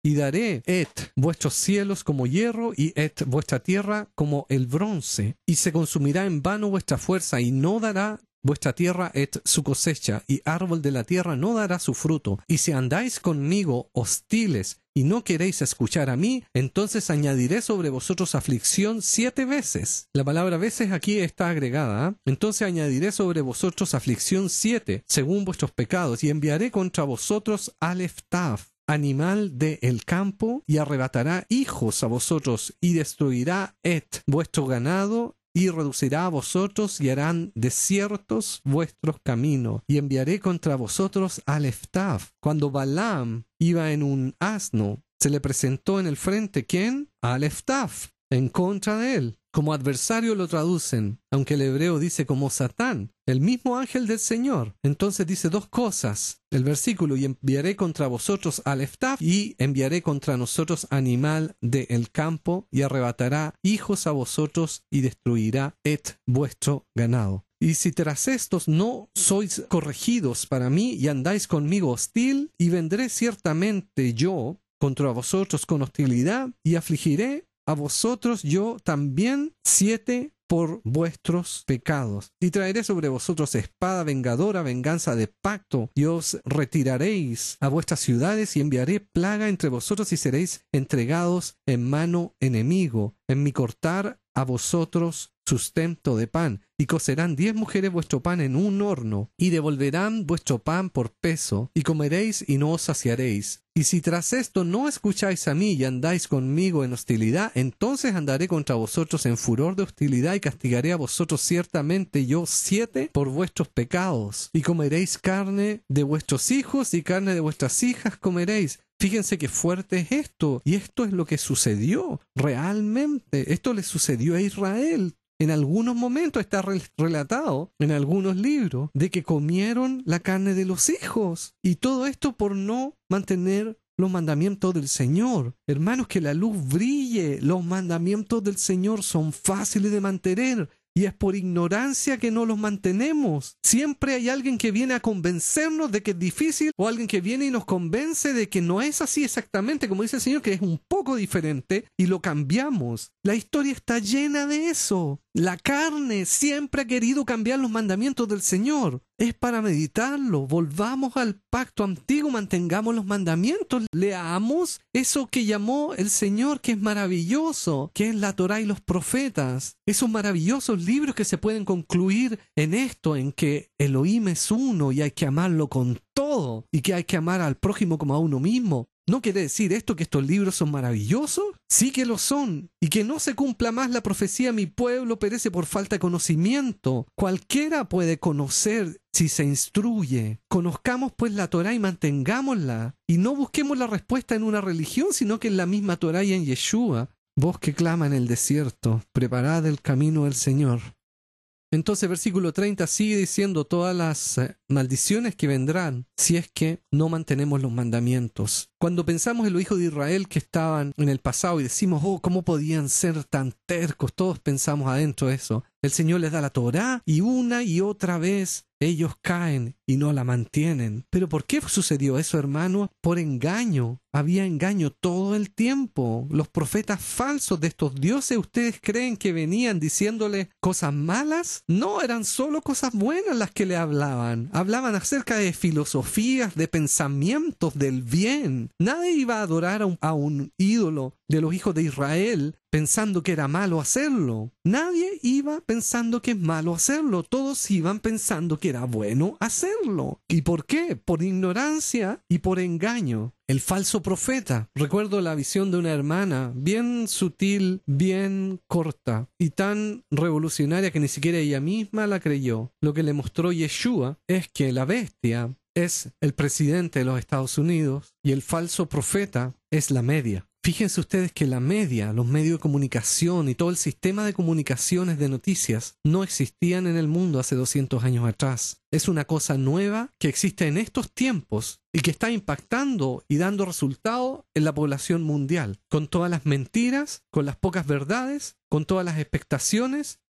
y daré et vuestros cielos como hierro y et vuestra tierra como el bronce, y se consumirá en vano vuestra fuerza, y no dará vuestra tierra et su cosecha, y árbol de la tierra no dará su fruto. Y si andáis conmigo hostiles y no queréis escuchar a mí, entonces añadiré sobre vosotros aflicción siete veces. La palabra veces aquí está agregada. ¿eh? Entonces añadiré sobre vosotros aflicción siete, según vuestros pecados, y enviaré contra vosotros al Eftaf, animal del campo, y arrebatará hijos a vosotros, y destruirá et vuestro ganado, y reducirá a vosotros, y harán desiertos vuestros caminos. Y enviaré contra vosotros al Eftaf. Cuando Balaam iba en un asno, se le presentó en el frente, ¿quién? Al Eftaf, en contra de él. Como adversario lo traducen, aunque el hebreo dice como Satán, el mismo ángel del Señor. Entonces dice dos cosas, el versículo, y enviaré contra vosotros al Eftaf, y enviaré contra nosotros animal del campo, y arrebatará hijos a vosotros, y destruirá et vuestro ganado. Y si tras estos no sois corregidos para mí, y andáis conmigo hostil, y vendré ciertamente yo contra vosotros con hostilidad, y afligiré a vosotros yo también siete por vuestros pecados. Y traeré sobre vosotros espada vengadora, venganza de pacto, y os retiraréis a vuestras ciudades, y enviaré plaga entre vosotros, y seréis entregados en mano enemigo. En mi cortar a vosotros sustento de pan, y cocerán diez mujeres vuestro pan en un horno, y devolverán vuestro pan por peso, y comeréis y no os saciaréis. Y si tras esto no escucháis a mí y andáis conmigo en hostilidad, entonces andaré contra vosotros en furor de hostilidad, y castigaré a vosotros ciertamente yo siete por vuestros pecados, y comeréis carne de vuestros hijos, y carne de vuestras hijas comeréis. Fíjense qué fuerte es esto, y esto es lo que sucedió realmente. Esto le sucedió a Israel. En algunos momentos está re- relatado en algunos libros de que comieron la carne de los hijos, y todo esto por no mantener los mandamientos del Señor. Hermanos, que la luz brille. Los mandamientos del Señor son fáciles de mantener, y es por ignorancia que no los mantenemos. Siempre hay alguien que viene a convencernos de que es difícil, o alguien que viene y nos convence de que no es así exactamente como dice el Señor, que es un poco diferente, y lo cambiamos. La historia está llena de eso. La carne siempre ha querido cambiar los mandamientos del Señor. Es para meditarlo. Volvamos al pacto antiguo, mantengamos los mandamientos, leamos eso que llamó el Señor, que es maravilloso, que es la Torá y los profetas. Esos maravillosos libros que se pueden concluir en esto, en que Elohim es uno y hay que amarlo con todo, y que hay que amar al prójimo como a uno mismo. ¿No quiere decir esto que estos libros son maravillosos? Sí que lo son. Y que no se cumpla más la profecía, mi pueblo perece por falta de conocimiento. Cualquiera puede conocer si se instruye. Conozcamos pues la Torá y mantengámosla. Y no busquemos la respuesta en una religión, sino que en la misma Torá y en Yeshua. Voz que clama en el desierto, preparad el camino del Señor. Entonces, versículo treinta sigue diciendo todas las eh, maldiciones que vendrán si es que no mantenemos los mandamientos. Cuando pensamos en los hijos de Israel que estaban en el pasado y decimos, oh, ¿cómo podían ser tan tercos? Todos pensamos adentro eso. El Señor les da la Torá y una y otra vez ellos caen y no la mantienen. ¿Pero por qué sucedió eso, hermano? Por engaño. Había engaño todo el tiempo. Los profetas falsos de estos dioses, ¿ustedes creen que venían diciéndole cosas malas? No, eran solo cosas buenas las que le hablaban. Hablaban acerca de filosofías, de pensamientos del bien. Nadie iba a adorar a un, a un ídolo de los hijos de Israel pensando que era malo hacerlo. Nadie iba pensando que es malo hacerlo. Todos iban pensando que era bueno hacerlo. ¿Y por qué? Por ignorancia y por engaño. El falso profeta. Recuerdo la visión de una hermana, bien sutil, bien corta y tan revolucionaria que ni siquiera ella misma la creyó. Lo que le mostró Yeshua es que la bestia es el presidente de los Estados Unidos y el falso profeta es la media. Fíjense ustedes que la media, los medios de comunicación y todo el sistema de comunicaciones de noticias no existían en el mundo hace doscientos años atrás. Es una cosa nueva que existe en estos tiempos y que está impactando y dando resultado en la población mundial, con todas las mentiras, con las pocas verdades, con todas las expectaciones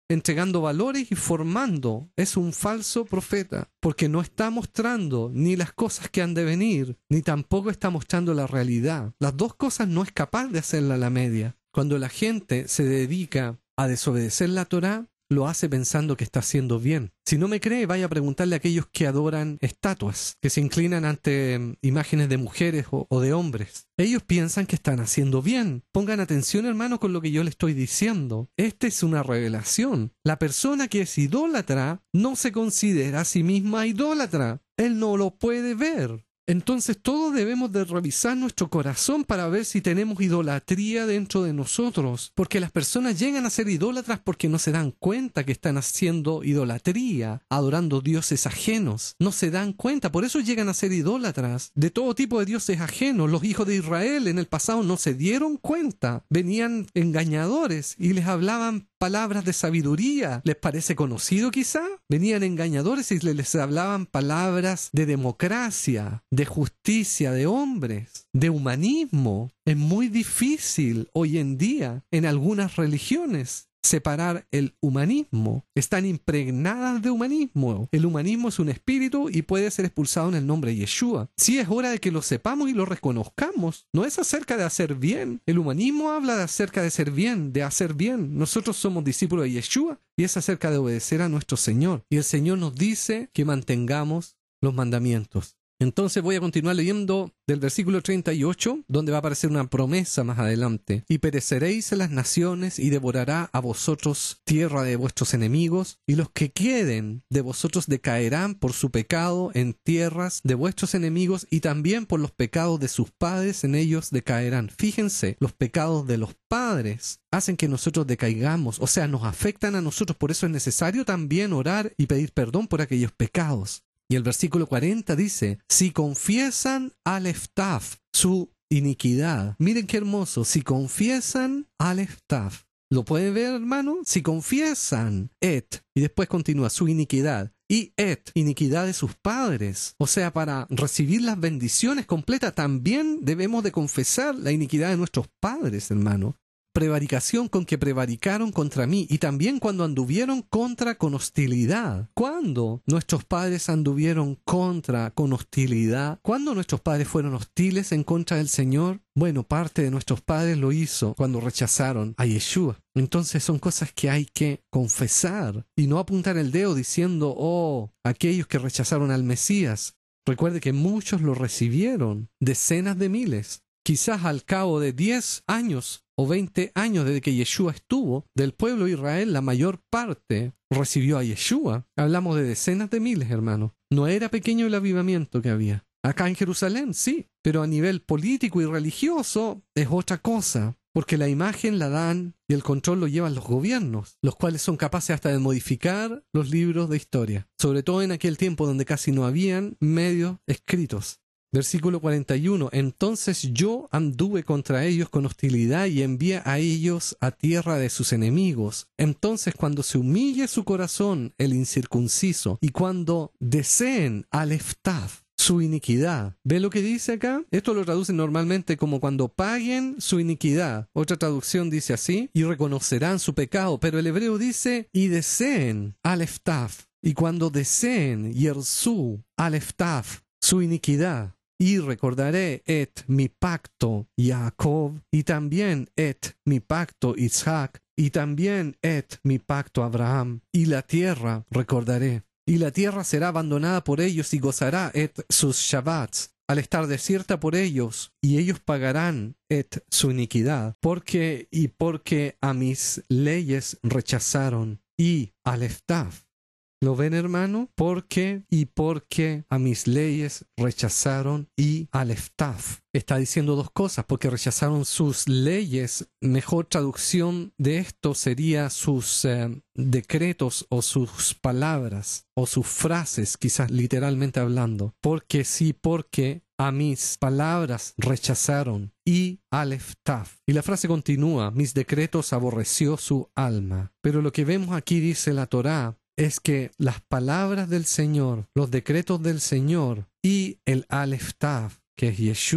entregando valores y formando. Es un falso profeta, porque no está mostrando ni las cosas que han de venir, ni tampoco está mostrando la realidad. Las dos cosas no es capaz de hacerla a la media. Cuando la gente se dedica a desobedecer la Torá, lo hace pensando que está haciendo bien. Si no me cree, vaya a preguntarle a aquellos que adoran estatuas, que se inclinan ante um, imágenes de mujeres o, o de hombres. Ellos piensan que están haciendo bien. Pongan atención, hermano, con lo que yo le estoy diciendo. Esta es una revelación. La persona que es idólatra no se considera a sí misma idólatra. Él no lo puede ver. Entonces todos debemos de revisar nuestro corazón para ver si tenemos idolatría dentro de nosotros, porque las personas llegan a ser idólatras porque no se dan cuenta que están haciendo idolatría, adorando dioses ajenos. No se dan cuenta, por eso llegan a ser idólatras de todo tipo de dioses ajenos. Los hijos de Israel en el pasado no se dieron cuenta, venían engañadores y les hablaban palabras de sabiduría. ¿Les parece conocido quizá? Venían engañadores y les hablaban palabras de democracia, de justicia de hombres, de humanismo. Es muy difícil hoy en día en algunas religiones separar el humanismo. Están impregnadas de humanismo. El humanismo es un espíritu y puede ser expulsado en el nombre de Yeshua. Sí, es hora de que lo sepamos y lo reconozcamos. No es acerca de hacer bien. El humanismo habla de acerca de ser bien, de hacer bien. Nosotros somos discípulos de Yeshua y es acerca de obedecer a nuestro Señor. Y el Señor nos dice que mantengamos los mandamientos. Entonces voy a continuar leyendo del versículo treinta y ocho, donde va a aparecer una promesa más adelante. Y pereceréis en las naciones, y devorará a vosotros tierra de vuestros enemigos, y los que queden de vosotros decaerán por su pecado en tierras de vuestros enemigos, y también por los pecados de sus padres en ellos decaerán. Fíjense, los pecados de los padres hacen que nosotros decaigamos, o sea, nos afectan a nosotros. Por eso es necesario también orar y pedir perdón por aquellos pecados. Y el versículo cuarenta dice, si confiesan al Eftaf su iniquidad. Miren qué hermoso, si confiesan al Eftaf. ¿Lo pueden ver, hermano? Si confiesan et, y después continúa, su iniquidad. Y et, iniquidad de sus padres. O sea, para recibir las bendiciones completas también debemos de confesar la iniquidad de nuestros padres, hermano. Prevaricación con que prevaricaron contra mí, y también cuando anduvieron contra con hostilidad. ¿Cuándo nuestros padres anduvieron contra con hostilidad? ¿Cuándo nuestros padres fueron hostiles en contra del Señor? Bueno, parte de nuestros padres lo hizo cuando rechazaron a Yeshua. Entonces son cosas que hay que confesar y no apuntar el dedo diciendo, oh, aquellos que rechazaron al Mesías. Recuerde que muchos lo recibieron, decenas de miles. Quizás al cabo de diez años o veinte años desde que Yeshua estuvo, del pueblo de Israel, la mayor parte recibió a Yeshua. Hablamos de decenas de miles, hermanos. No era pequeño el avivamiento que había. Acá en Jerusalén, sí, pero a nivel político y religioso es otra cosa, porque la imagen la dan y el control lo llevan los gobiernos, los cuales son capaces hasta de modificar los libros de historia, sobre todo en aquel tiempo donde casi no habían medios escritos. Versículo cuarenta y uno. Entonces yo anduve contra ellos con hostilidad y envié a ellos a tierra de sus enemigos. Entonces cuando se humille su corazón el incircunciso y cuando deseen al Eftaf su iniquidad. ¿Ve lo que dice acá? Esto lo traducen normalmente como cuando paguen su iniquidad. Otra traducción dice así, y reconocerán su pecado. Pero el hebreo dice, y deseen al Eftaf. Y cuando deseen yersu al Eftaf su iniquidad. Y recordaré et mi pacto Jacob, y también et mi pacto Isaac, y también et mi pacto Abraham, y la tierra recordaré. Y la tierra será abandonada por ellos y gozará et sus Shabbats, al estar desierta por ellos, y ellos pagarán et su iniquidad, porque y porque a mis leyes rechazaron, y al Eftaf. ¿Lo ven, hermano? Porque y porque a mis leyes rechazaron y al Eftaf. Está diciendo dos cosas, porque rechazaron sus leyes. Mejor traducción de esto sería sus eh, decretos o sus palabras o sus frases, quizás literalmente hablando. Porque sí, porque a mis palabras rechazaron y al Eftaf. Y la frase continúa, mis decretos aborreció su alma. Pero lo que vemos aquí, dice la Torá, es que las palabras del Señor, los decretos del Señor y el al-Eftaf, que es Yeshua,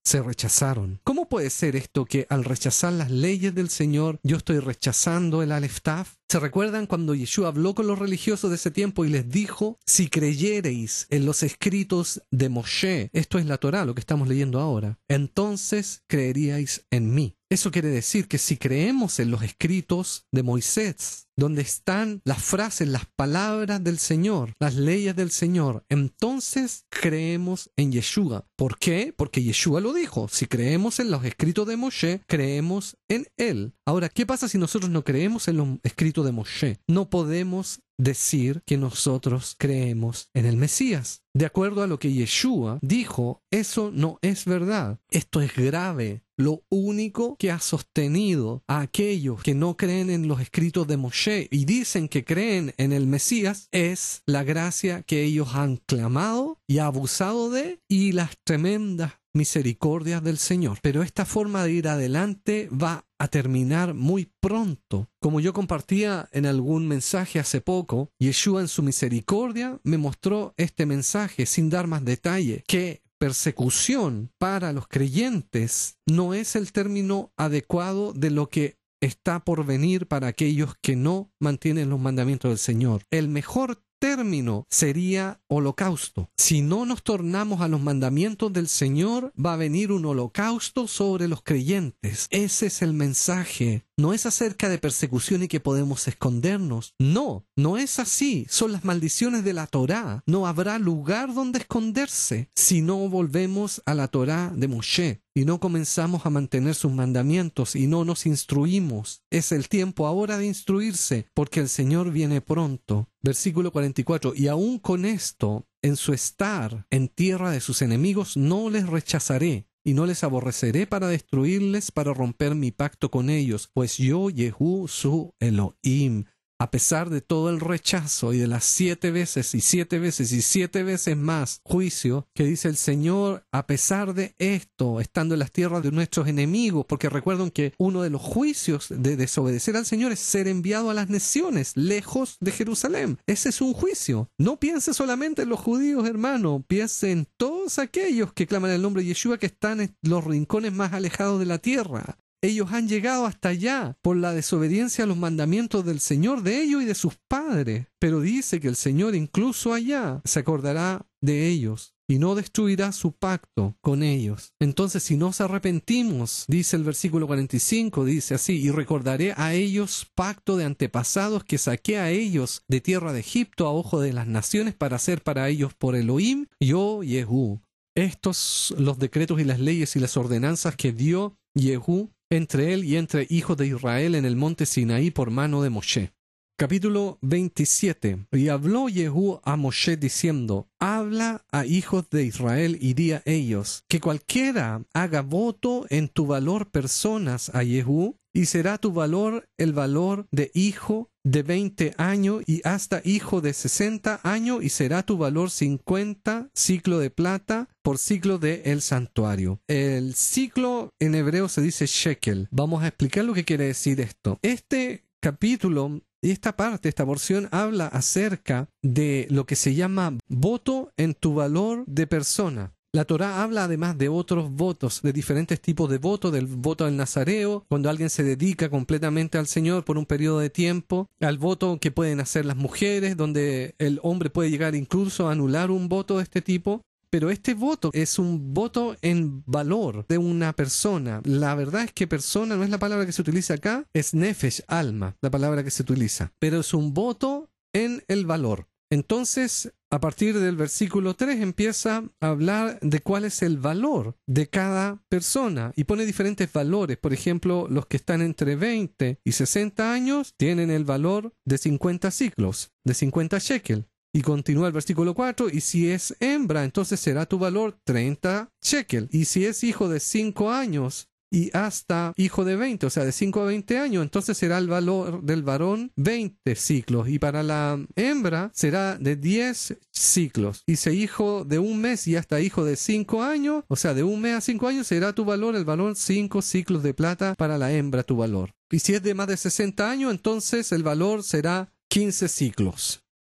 se rechazaron. ¿Cómo puede ser esto que al rechazar las leyes del Señor yo estoy rechazando el Aleph Taf? ¿Se recuerdan cuando Yeshua habló con los religiosos de ese tiempo y les dijo, si creyereis en los escritos de Moshe, esto es la Torá, lo que estamos leyendo ahora, entonces creeríais en mí? Eso quiere decir que si creemos en los escritos de Moisés, donde están las frases, las palabras del Señor, las leyes del Señor, entonces creemos en Yeshua. ¿Por qué? Porque Yeshua lo dijo. Si creemos en los escritos de Moshe, creemos en Él. Ahora, ¿qué pasa si nosotros no creemos en los escritos de Moshe? No podemos decir que nosotros creemos en el Mesías. De acuerdo a lo que Yeshua dijo, eso no es verdad. Esto es grave. Lo único que ha sostenido a aquellos que no creen en los escritos de Moshe y dicen que creen en el Mesías es la gracia que ellos han clamado y abusado de y las tremendas misericordias del Señor. Pero esta forma de ir adelante va a terminar muy pronto. Como yo compartía en algún mensaje hace poco, Yeshua en su misericordia me mostró este mensaje sin dar más detalle, que persecución para los creyentes no es el término adecuado de lo que está por venir para aquellos que no mantienen los mandamientos del Señor. El mejor término sería holocausto. Si no nos tornamos a los mandamientos del Señor, va a venir un holocausto sobre los creyentes. Ese es el mensaje. No es acerca de persecución y que podemos escondernos. No, no es así. Son las maldiciones de la Torá. No habrá lugar donde esconderse si no volvemos a la Torá de Moshe y no comenzamos a mantener sus mandamientos y no nos instruimos. Es el tiempo ahora de instruirse porque el Señor viene pronto. Versículo cuarenta y cuatro. Y aún con esto, en su estar en tierra de sus enemigos, no les rechazaré. Y no les aborreceré para destruirles, para romper mi pacto con ellos, pues yo, Yehú, su Elohim. A pesar de todo el rechazo y de las siete veces y siete veces y siete veces más juicio que dice el Señor, a pesar de esto, estando en las tierras de nuestros enemigos, porque recuerden que uno de los juicios de desobedecer al Señor es ser enviado a las naciones, lejos de Jerusalén. Ese es un juicio. No piense solamente en los judíos, hermano, piense en todos aquellos que claman el nombre de Yeshua, que están en los rincones más alejados de la tierra. Ellos han llegado hasta allá por la desobediencia a los mandamientos del Señor, de ellos y de sus padres. Pero dice que el Señor incluso allá se acordará de ellos y no destruirá su pacto con ellos. Entonces, si nos arrepentimos, dice el versículo cuarenta y cinco, dice así, y recordaré a ellos pacto de antepasados que saqué a ellos de tierra de Egipto a ojo de las naciones para hacer para ellos por Elohim, yo, Yehú. Estos los decretos y las leyes y las ordenanzas que dio Yehú entre él y entre hijos de Israel en el monte Sinaí por mano de Moshe. Capítulo veintisiete. Y habló Yehú a Moshe diciendo, habla a hijos de Israel y di a ellos, que cualquiera haga voto en tu valor personas a Yehú, y será tu valor el valor de hijo de veinte años y hasta hijo de sesenta años, y será tu valor cincuenta ciclos de plata por ciclo de el santuario. El ciclo en hebreo se dice shekel. Vamos a explicar lo que quiere decir esto. Este capítulo y esta parte, esta porción, habla acerca de lo que se llama voto en tu valor de persona. La Torá habla además de otros votos, de diferentes tipos de votos, del voto del nazareo, cuando alguien se dedica completamente al Señor por un periodo de tiempo, al voto que pueden hacer las mujeres, donde el hombre puede llegar incluso a anular un voto de este tipo. Pero este voto es un voto en valor de una persona. La verdad es que persona no es la palabra que se utiliza acá, es nefesh, alma, la palabra que se utiliza. Pero es un voto en el valor. Entonces, a partir del versículo tres empieza a hablar de cuál es el valor de cada persona y pone diferentes valores. Por ejemplo, los que están entre veinte y sesenta años tienen el valor de cincuenta ciclos, de cincuenta shekel. Y continúa el versículo cuatro, y si es hembra, entonces será tu valor treinta shekel. Y si es hijo de cinco años y hasta hijo de veinte, o sea, de cinco a veinte años, entonces será el valor del varón veinte ciclos. Y para la hembra será de diez ciclos. Y si hijo de un mes y hasta hijo de cinco años, o sea, de un mes a cinco años, será tu valor el valor cinco ciclos de plata para la hembra tu valor. Y si es de más de sesenta años, entonces el valor será quince ciclos.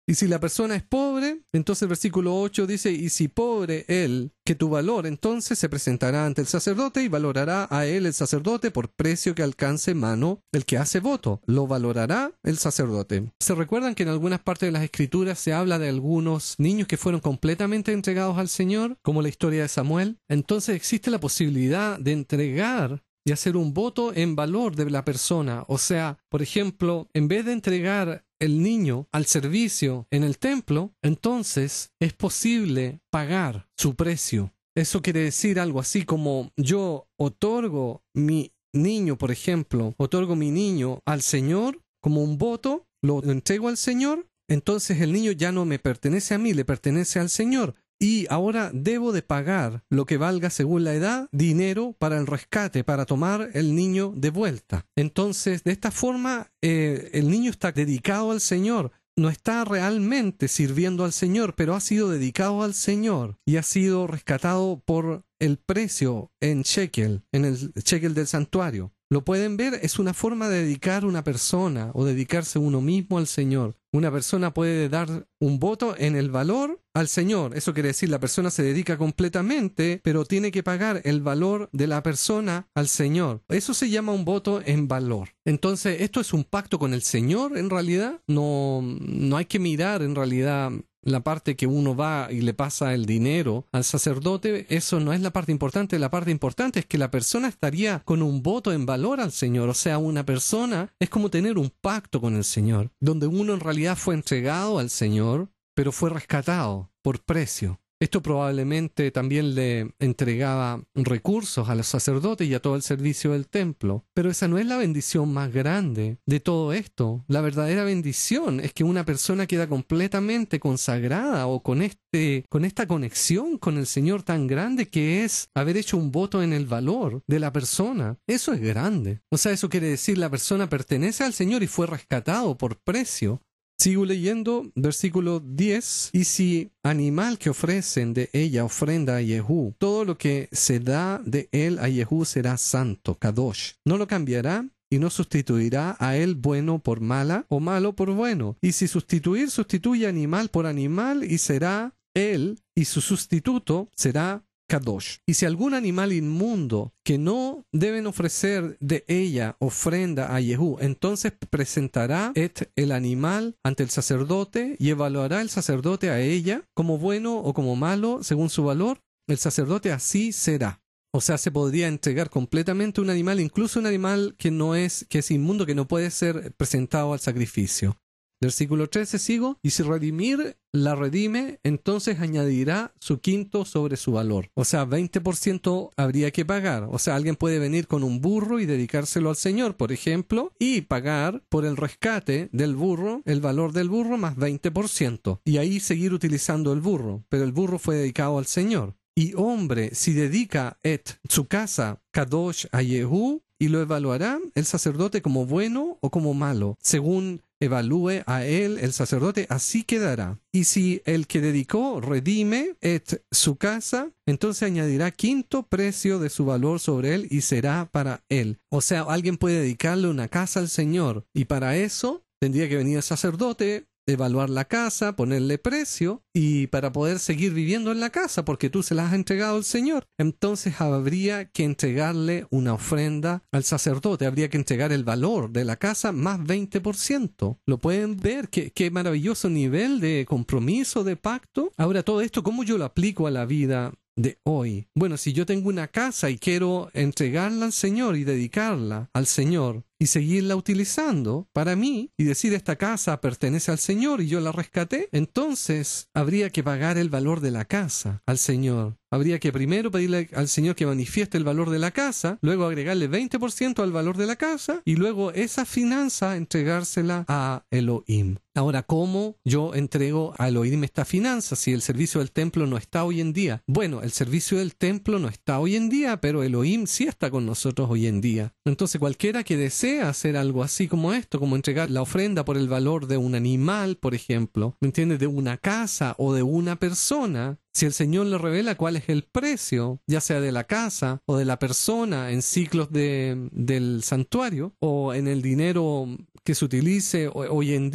Y si la persona es pobre, entonces el versículo ocho dice, y si pobre él, que tu valor, entonces se presentará ante el sacerdote y valorará a él el sacerdote por precio que alcance mano el que hace voto. Lo valorará el sacerdote. ¿Se recuerdan que en algunas partes de las Escrituras se habla de algunos niños que fueron completamente entregados al Señor, como la historia de Samuel? Entonces existe la posibilidad de entregar y hacer un voto en valor de la persona. O sea, por ejemplo, en vez de entregar el niño al servicio en el templo, entonces es posible pagar su precio. Eso quiere decir algo así como yo otorgo mi niño, por ejemplo, otorgo mi niño al Señor como un voto, lo entrego al Señor, entonces el niño ya no me pertenece a mí, le pertenece al Señor. Y ahora debo de pagar lo que valga según la edad, dinero para el rescate, para tomar el niño de vuelta. Entonces, de esta forma, eh, el niño está dedicado al Señor. No está realmente sirviendo al Señor, pero ha sido dedicado al Señor y ha sido rescatado por el precio en shekel, en el shekel del santuario. Lo pueden ver, es una forma de dedicar una persona o dedicarse uno mismo al Señor. Una persona puede dar un voto en el valor al Señor. Eso quiere decir la persona se dedica completamente, pero tiene que pagar el valor de la persona al Señor. Eso se llama un voto en valor. Entonces, esto es un pacto con el Señor en realidad. No, no hay que mirar en realidad la parte que uno va y le pasa el dinero al sacerdote. Eso no es la parte importante. La parte importante es que la persona estaría con un voto en valor al Señor. O sea, una persona es como tener un pacto con el Señor, donde uno en realidad fue entregado al Señor, pero fue rescatado por precio. Esto probablemente también le entregaba recursos a los sacerdotes y a todo el servicio del templo. Pero esa no es la bendición más grande de todo esto. La verdadera bendición es que una persona queda completamente consagrada o con, este, con esta conexión con el Señor tan grande que es haber hecho un voto en el valor de la persona. Eso es grande. O sea, eso quiere decir la persona pertenece al Señor y fue rescatado por precio. Sigo leyendo, versículo diez. Y si animal que ofrecen de ella ofrenda a Jehú, todo lo que se da de él a Jehú será santo, kadosh. No lo cambiará y no sustituirá a él bueno por mala o malo por bueno. Y si sustituir, sustituye animal por animal y será él y su sustituto será Kadosh. Y si algún animal inmundo que no deben ofrecer de ella ofrenda a Jehú, entonces presentará et el animal ante el sacerdote y evaluará el sacerdote a ella como bueno o como malo según su valor. El sacerdote así será. O sea, se podría entregar completamente un animal, incluso un animal que no es, que es inmundo, que no puede ser presentado al sacrificio. Versículo trece, sigo. Y si redimir la redime, entonces añadirá su quinto sobre su valor. O sea, veinte por ciento habría que pagar. O sea, alguien puede venir con un burro y dedicárselo al Señor, por ejemplo, y pagar por el rescate del burro, el valor del burro más veinte por ciento. Y ahí seguir utilizando el burro. Pero el burro fue dedicado al Señor. Y hombre, si dedica et su casa kadosh a Jehú, y lo evaluará el sacerdote como bueno o como malo, según evalúe a él el sacerdote, así quedará. Y si el que dedicó redime et su casa, entonces añadirá quinto precio de su valor sobre él y será para él. O sea, alguien puede dedicarle una casa al Señor y para eso tendría que venir el sacerdote, evaluar la casa, ponerle precio y para poder seguir viviendo en la casa porque tú se la has entregado al Señor. Entonces habría que entregarle una ofrenda al sacerdote, habría que entregar el valor de la casa más veinte por ciento. ¿Lo pueden ver? ¿Qué, qué maravilloso nivel de compromiso, de pacto? Ahora, todo esto, ¿cómo yo lo aplico a la vida de hoy? Bueno, si yo tengo una casa y quiero entregarla al Señor y dedicarla al Señor y seguirla utilizando para mí y decir esta casa pertenece al Señor y yo la rescaté, entonces habría que pagar el valor de la casa al Señor. Habría que primero pedirle al Señor que manifieste el valor de la casa, luego agregarle veinte por ciento al valor de la casa y luego esa finanza entregársela a Elohim. Ahora, ¿cómo yo entrego a Elohim esta finanza si el servicio del templo no está hoy en día? Bueno, el servicio del templo no está hoy en día, pero Elohim sí está con nosotros hoy en día. Entonces, cualquiera que desee hacer algo así como esto, como entregar la ofrenda por el valor de un animal, por ejemplo, ¿me entiendes? De una casa o de una persona, si el Señor le revela cuál es el precio, ya sea de la casa o de la persona en ciclos de, del santuario o en el dinero que se utilice hoy en día,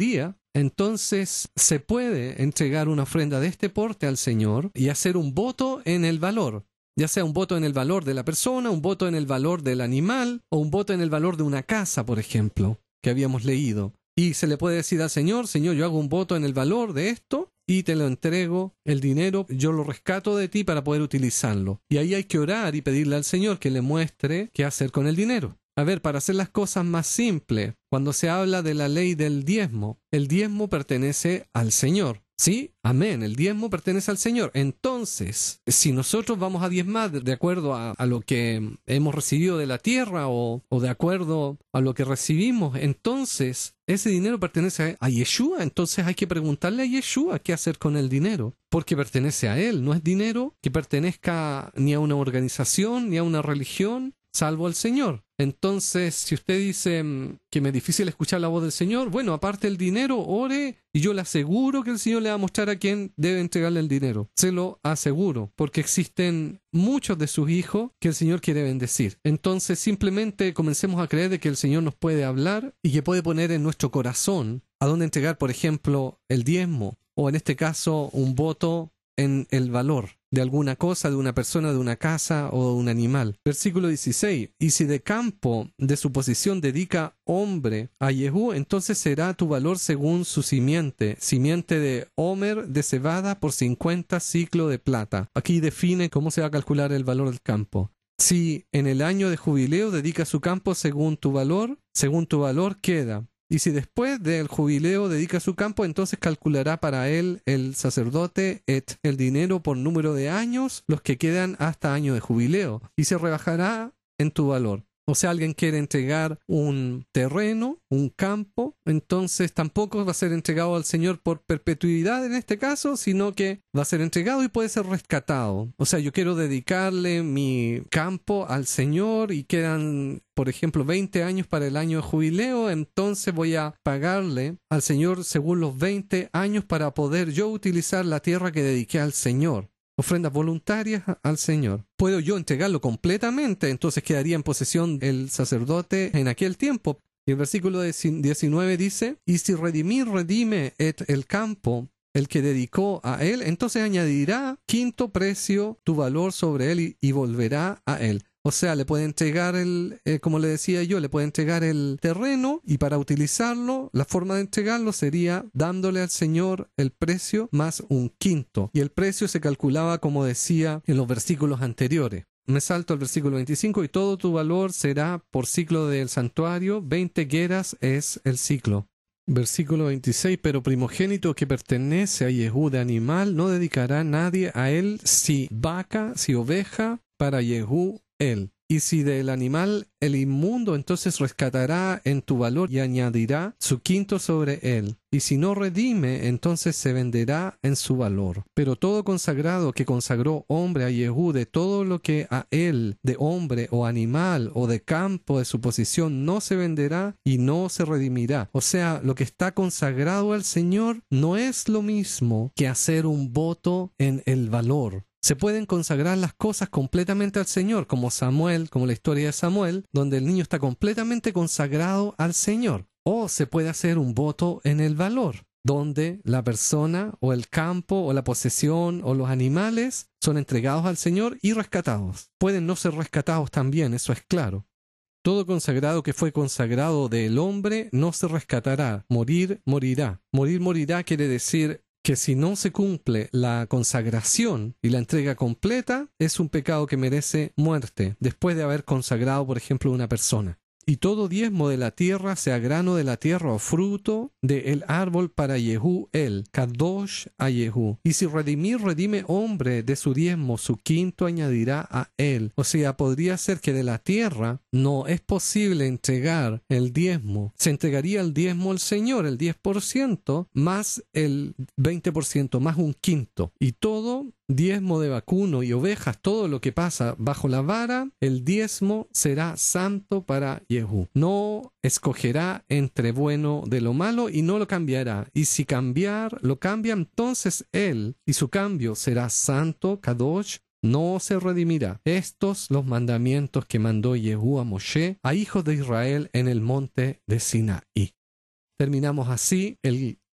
entonces se puede entregar una ofrenda de este porte al Señor y hacer un voto en el valor, ya sea un voto en el valor de la persona, un voto en el valor del animal o un voto en el valor de una casa, por ejemplo, que habíamos leído. Y se le puede decir al Señor: Señor, yo hago un voto en el valor de esto y te lo entrego, el dinero, yo lo rescato de ti para poder utilizarlo. Y ahí hay que orar y pedirle al Señor que le muestre qué hacer con el dinero. A ver, para hacer las cosas más simples, cuando se habla de la ley del diezmo, el diezmo pertenece al Señor. ¿Sí? Amén. El diezmo pertenece al Señor. Entonces, si nosotros vamos a diezmar de acuerdo a, a lo que hemos recibido de la tierra o, o de acuerdo a lo que recibimos, entonces ese dinero pertenece a, a Yeshua. Entonces hay que preguntarle a Yeshua qué hacer con el dinero, porque pertenece a Él. No es dinero que pertenezca ni a una organización ni a una religión, salvo al Señor. Entonces, si usted dice que me es difícil escuchar la voz del Señor, bueno, aparte el dinero, ore y yo le aseguro que el Señor le va a mostrar a quién debe entregarle el dinero. Se lo aseguro, porque existen muchos de sus hijos que el Señor quiere bendecir. Entonces, simplemente comencemos a creer de que el Señor nos puede hablar y que puede poner en nuestro corazón a dónde entregar, por ejemplo, el diezmo, o en este caso, un voto en el valor de alguna cosa, de una persona, de una casa o de un animal. Versículo dieciséis. Y si de campo de su posesión dedica hombre a Yehú, entonces será tu valor según su simiente, simiente de homer de cebada por cincuenta ciclos de plata. Aquí define cómo se va a calcular el valor del campo. Si en el año de jubileo dedica su campo según tu valor, según tu valor queda. Y si después del jubileo dedica su campo, entonces calculará para él el sacerdote et el dinero por número de años, los que quedan hasta año de jubileo, y se rebajará en tu valor. O sea, alguien quiere entregar un terreno, un campo, entonces tampoco va a ser entregado al Señor por perpetuidad en este caso, sino que va a ser entregado y puede ser rescatado. O sea, yo quiero dedicarle mi campo al Señor y quedan, por ejemplo, veinte años para el año de jubileo, entonces voy a pagarle al Señor según los veinte años para poder yo utilizar la tierra que dediqué al Señor. Ofrendas voluntarias al Señor. Puedo yo entregarlo completamente, entonces quedaría en posesión el sacerdote en aquel tiempo. Y el versículo diecinueve dice: y si redimir redime et el campo, el que dedicó a él, entonces añadirá quinto precio tu valor sobre él y, y volverá a él. O sea, le puede entregar el, eh, como le decía yo, le puede entregar el terreno y para utilizarlo, la forma de entregarlo sería dándole al Señor el precio más un quinto. Y el precio se calculaba como decía en los versículos anteriores. Me salto al versículo veinticinco: y todo tu valor será por ciclo del santuario, veinte gueras es el ciclo. Versículo veintiséis: pero primogénito que pertenece a Yehú de animal, no dedicará nadie a él si vaca, si oveja, para Yehú él. Y si del animal el inmundo, entonces rescatará en tu valor y añadirá su quinto sobre él. Y si no redime, entonces se venderá en su valor. Pero todo consagrado que consagró hombre a Yehú de todo lo que a él, de hombre o animal o de campo de su posesión, no se venderá y no se redimirá. O sea, lo que está consagrado al Señor no es lo mismo que hacer un voto en el valor. Se pueden consagrar las cosas completamente al Señor, como Samuel, como la historia de Samuel, donde el niño está completamente consagrado al Señor. O se puede hacer un voto en el valor, donde la persona o el campo o la posesión o los animales son entregados al Señor y rescatados. Pueden no ser rescatados también, eso es claro. Todo consagrado que fue consagrado del hombre no se rescatará. Morir, morirá. Morir, morirá quiere decir que si no se cumple la consagración y la entrega completa, es un pecado que merece muerte, después de haber consagrado, por ejemplo, una persona. Y todo diezmo de la tierra, sea grano de la tierra o fruto del árbol para Yehú él, Kadosh a Yehú. Y si redimir redime hombre de su diezmo, su quinto añadirá a él. O sea, podría ser que de la tierra no es posible entregar el diezmo. Se entregaría el diezmo al Señor, el diez por ciento, más el veinte por ciento, más un quinto. Y todo diezmo de vacuno y ovejas, todo lo que pasa bajo la vara, el diezmo será santo para Yehú. No escogerá entre bueno de lo malo y no lo cambiará. Y si cambiar, lo cambia, entonces él y su cambio será santo, Kadosh, no se redimirá. Estos los mandamientos que mandó Yehú a Moshe, a hijos de Israel en el monte de Sinaí. Terminamos así el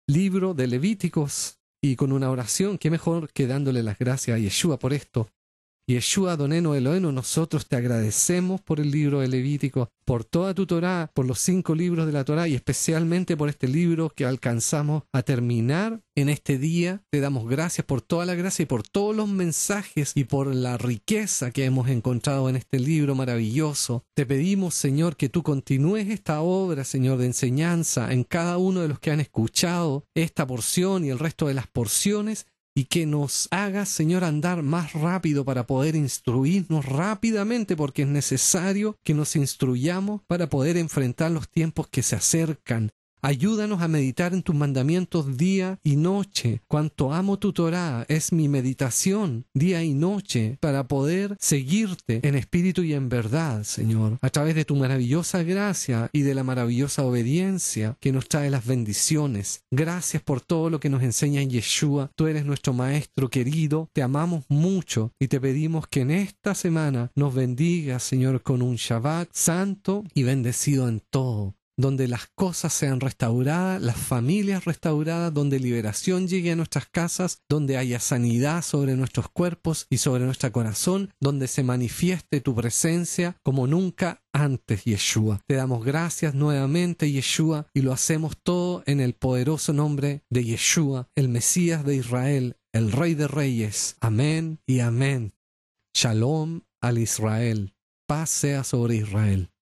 libro de Levíticos y con una oración, qué mejor que dándole las gracias a Yeshua por esto. Yeshua Adonenu Elohenu, nosotros te agradecemos por el libro de Levítico, por toda tu Torá, por los cinco libros de la Torá y especialmente por este libro que alcanzamos a terminar en este día. Te damos gracias por toda la gracia y por todos los mensajes y por la riqueza que hemos encontrado en este libro maravilloso. Te pedimos, Señor, que tú continúes esta obra, Señor, de enseñanza en cada uno de los que han escuchado esta porción y el resto de las porciones, y que nos hagas, Señor, andar más rápido para poder instruirnos rápidamente, porque es necesario que nos instruyamos para poder enfrentar los tiempos que se acercan. Ayúdanos a meditar en tus mandamientos día y noche. Cuanto amo tu Torá, es mi meditación día y noche para poder seguirte en espíritu y en verdad, Señor, a través de tu maravillosa gracia y de la maravillosa obediencia que nos trae las bendiciones. Gracias por todo lo que nos enseña en Yeshua. Tú eres nuestro Maestro querido, te amamos mucho y te pedimos que en esta semana nos bendigas, Señor, con un Shabbat santo y bendecido en todo, donde las cosas sean restauradas, las familias restauradas, donde liberación llegue a nuestras casas, donde haya sanidad sobre nuestros cuerpos y sobre nuestro corazón, donde se manifieste tu presencia como nunca antes, Yeshua. Te damos gracias nuevamente, Yeshua, y lo hacemos todo en el poderoso nombre de Yeshua, el Mesías de Israel, el Rey de Reyes. Amén y amén. Shalom al Israel. Paz sea sobre Israel.